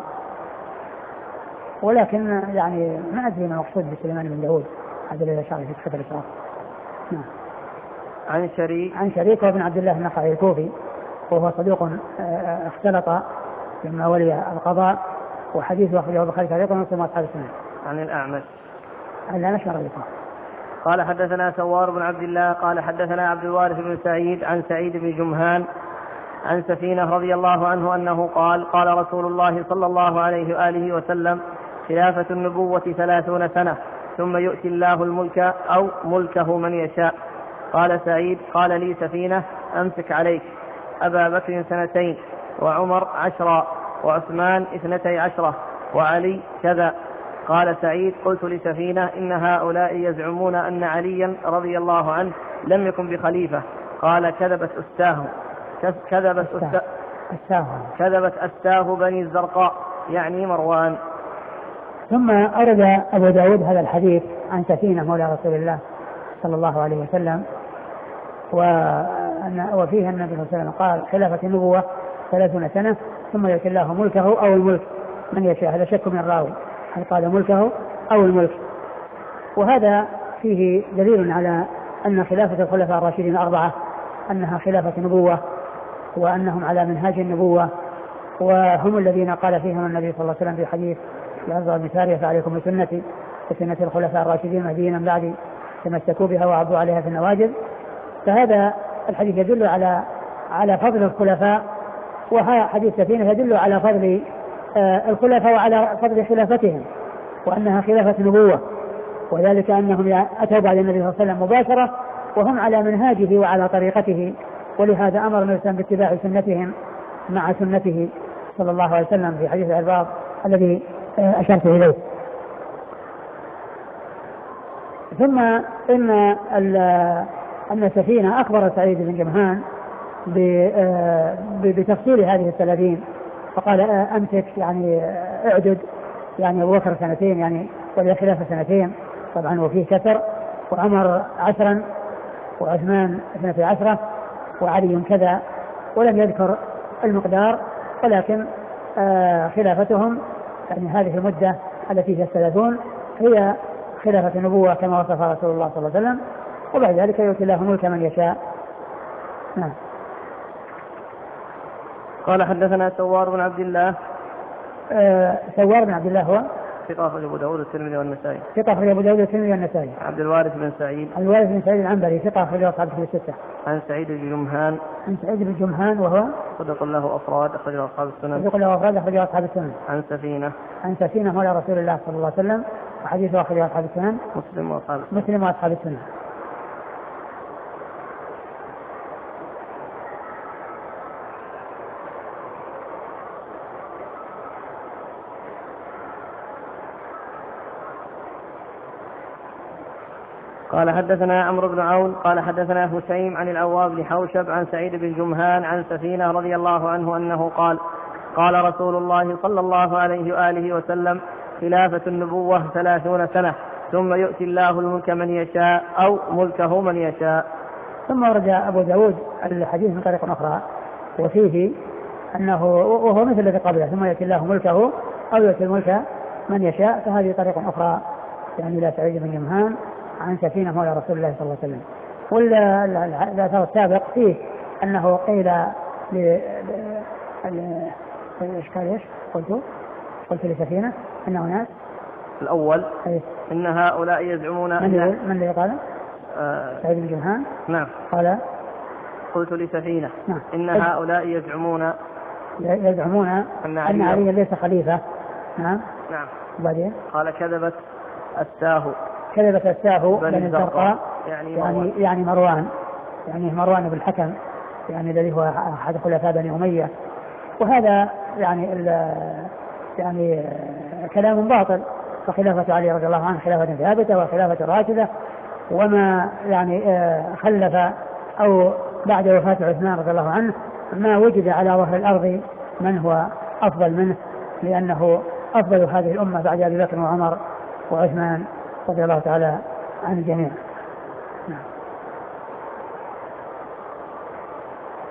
ولكن يعني ما أدري ما المقصود بسليمان بن داود هذا الذي أشار في كتاب الإسراف. نعم. عن شريك عن شريك وابن عبد الله النخعي الكوفي، وهو صدوق اختلط لما ولي القضاء، وحديثه أخرجه البخاري تعليقا ومسلم وأصحاب السنن. عن الأعمش الأعمش مرة. قال حدثنا سوار بن عبد الله قال حدثنا عبد الوارث بن سعيد عن سعيد بن جمهان عن سفينة رضي الله عنه أنه قال قال رسول الله صلى الله عليه وآله وسلم خلافة النبوة ثلاثون سنة ثم يؤتي الله الملك أو ملكه من يشاء. قال سعيد قال لي سفينة أمسك عليك أبا بكر سنتين وعمر عشرا وعثمان اثنتي عشرة وعلي كذا. قال سعيد قلت لسفينة إن هؤلاء يزعمون أن عليا رضي الله عنه لم يكن بخليفة. قال كذبت أستاه كذبت أستاه كذبت أستاه بني الزرقاء يعني مروان. ثم أرد أبو داود هذا الحديث عن سفينة مولى رسول الله صلى الله عليه وسلم، وفيه النبي صلى الله عليه وسلم قال خلافة النبوة ثلاثون سنة ثم يؤتي الله ملكه أو الملك من يشاء. هذا شك من الراوي هل قال ملكه أو الملك، وهذا فيه دليل على أن خلافة الخلفاء الراشدين الأربعة أنها خلافة نبوة، وأنهم على منهاج النبوة، وهم الذين قال فيهم النبي صلى الله عليه وسلم في حديث يعظى المثال فعليكم بسنتي وسنة الخلفاء الراشدين المهديين من بعدي تمسكوا بها وعضوا عليها في النواجذ. فهذا الحديث يدل على على فضل الخلفاء، وهذا حديث سفينة يدل على فضل آه الخلفاء وعلى فضل خلافتهم وأنها خلافة نبوة، وذلك أنهم أتوا بعد النبي صلى الله عليه وسلم مباشرة وهم على منهاجه وعلى طريقته، ولهذا أمر النبي صلى الله عليه وسلم باتباع سنتهم مع سنته صلى الله عليه وسلم في حديث العرباض الذي آه أشرت إليه. ثم إن أن سفينة أخبر سعيد بن جمهان بتفصيل هذه الثلاثين، فقال أمسك يعني اعدد يعني أبو بكر سنتين يعني ولي خلافة سنتين طبعا وفيه كسر، وعمر عشرا وعثمان اثنتي عشرة وعلي كذا، ولم يذكر المقدار، ولكن خلافتهم يعني هذه المدة التي هي الثلاثون هي خلافة النبوة كما وصف رسول الله صلى الله عليه وسلم، وبعد ذلك يؤتي الله ملك من يشاء. نعم. قال حدثنا سوار بن عبد الله. آه سوار بن عبد الله هو ثقة أخرجه أبو داود والترمذي والنسائي. ثقة أخرجه أبو داود والترمذي والنسائي. عبد الوارث بن سعيد. عبد الوارث بن سعيد العنبري ثقة أخرجه أصحاب الكتب الستة. عن سعيد بن جمهان. عن سعيد بن جمهان وهو صدق له أفراد أخرجه أصحاب السنن. صدق له أفراد أخرجه أصحاب السنن. عن سفينة. عن سفينة مولى رسول الله صلى الله عليه وسلم وحديثه أخرجه أصحاب السنن. مسلم وأصحاب السنن. مسلم وأصحاب السنن. قال حدثنا عمرو بن عون قال حدثنا هشيم عن العواب بن حوشب عن سعيد بن جمهان عن سفينة رضي الله عنه أنه قال قال رسول الله صلى الله عليه وآله وسلم خلافة النبوة ثلاثون سنة ثم يؤتي الله الملك من يشاء أو ملكه من يشاء. ثم رجع أبو داود الحديث من طريق أخرى وفيه أنه وهو مثل الذي قبله ثم يؤتي الله ملكه أو يؤتي الملك من يشاء، فهذه طريق أخرى يعني إلى سعيد بن جمهان عن سفينة مولى رسول الله صلى الله عليه وسلم. والأثر السابق فيه أنه قيل ل الإشكال إيش قلت قلت لسفينة أنه ناس الأول أيه؟ إن هؤلاء يزعمون من أن من اللي قال آه سعيد بن جمهان نعم قال قلت لسفينة نعم. إن هؤلاء يزعمون يزعمون أن علي, علي ليس خليفة. نعم نعم. وبعدين قال كذبت أستاه كذبت أستاه بني الزرقاء يعني يعني مروان. يعني مروان يعني مروان بن الحكم يعني الذي هو أحد خلفاء بني أمية، وهذا يعني يعني كلام باطل، فخلافة علي رضي الله عنه خلافة ثابتة وخلافة راشدة، وما يعني خلف أو بعد وفاة عثمان رضي الله عنه ما وجد على ظهر الأرض من هو أفضل منه، لأنه أفضل هذه الأمة بعد أبي بكر وعمر وعثمان رضي الله تعالى عن الجميع.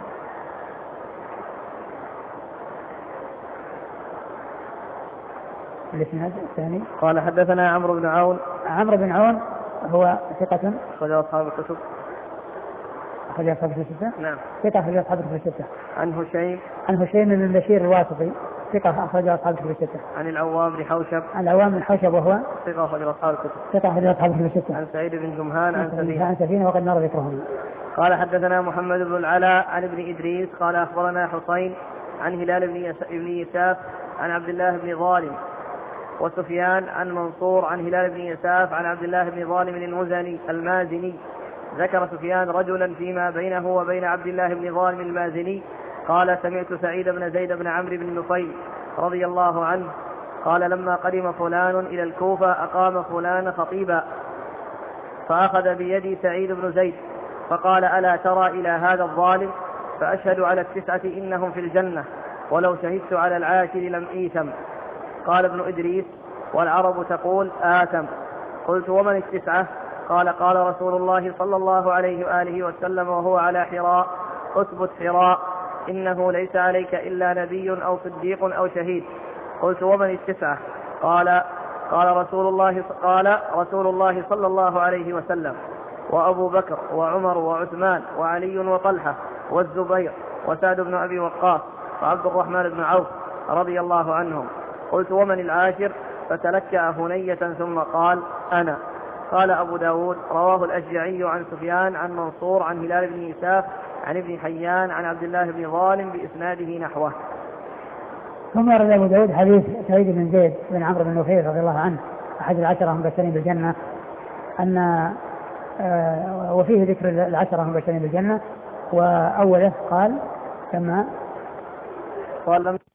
الاسناد الثاني. قال حدثنا عمرو بن عون. عمرو بن عون هو ثقة أخرج أصحاب الكتب. أخرج أصحاب الكتب. نعم. ثقة أخرج أصحاب الكتب. عن هشيم. عن هشيم بن بشير الواسطي ثقة أخرج أصحاب الكتب. عن العوام بن حوشب. عن العوام بن حوشب وهو ثقة أخرج أصحاب الكتب. ثقة أخرج أصحاب الكتب. عن سعيد بن جمهان عن سفينة. عن سفينة وقد مر ذكرهم. قال حدثنا محمد بن العلاء عن ابن إدريس قال أخبرنا حسين عن هلال بن يساف عن عبد الله بن ظالم وسفيان عن منصور عن هلال بن يساف عن عبد الله بن ظالم المزني المازني. ذكر سفيان رجلا فيما بينه وبين عبد الله بن ظالم المازني قال سمعت سعيد بن زيد بن عمرو بن نفيل رضي الله عنه قال لما قدم فلان إلى الكوفة أقام فلان خطيبا فأخذ بيدي سعيد بن زيد فقال ألا ترى إلى هذا الظالم فأشهد على التسعة إنهم في الجنة ولو شهدت على العاشر لم إيثم. قال ابن إدريس والعرب تقول آثم. قلت ومن التسعة؟ قال قال رسول الله صلى الله عليه وآله وسلم وهو على حراء اثبت حراء إنه ليس عليك إلا نبي أو صديق أو شهيد. قلت ومن التسعة؟ قال قال رسول الله قال رسول الله صلى الله عليه وسلم وأبو بكر وعمر وعثمان وعلي وطلحة والزبير وسعد بن أبي وقاص وعبد الرحمن بن عوف رضي الله عنهم. قلت ومن العاشر؟ فتلكأ هنية ثم قال أنا. قال أبو داود رواه الأشجعي عن سفيان عن منصور عن هلال بن يساف عن ابن حيان عن عبد الله بن ظالم بإسناده نحوه. ثم ورد أبو داود حديث سعيد بن زيد بن عمرو بن نفيل رضي الله عنه أحد العشرة المبشرين بالجنة أن آه وفيه ذكر العشرة المبشرين بالجنة وأوله قال كما قال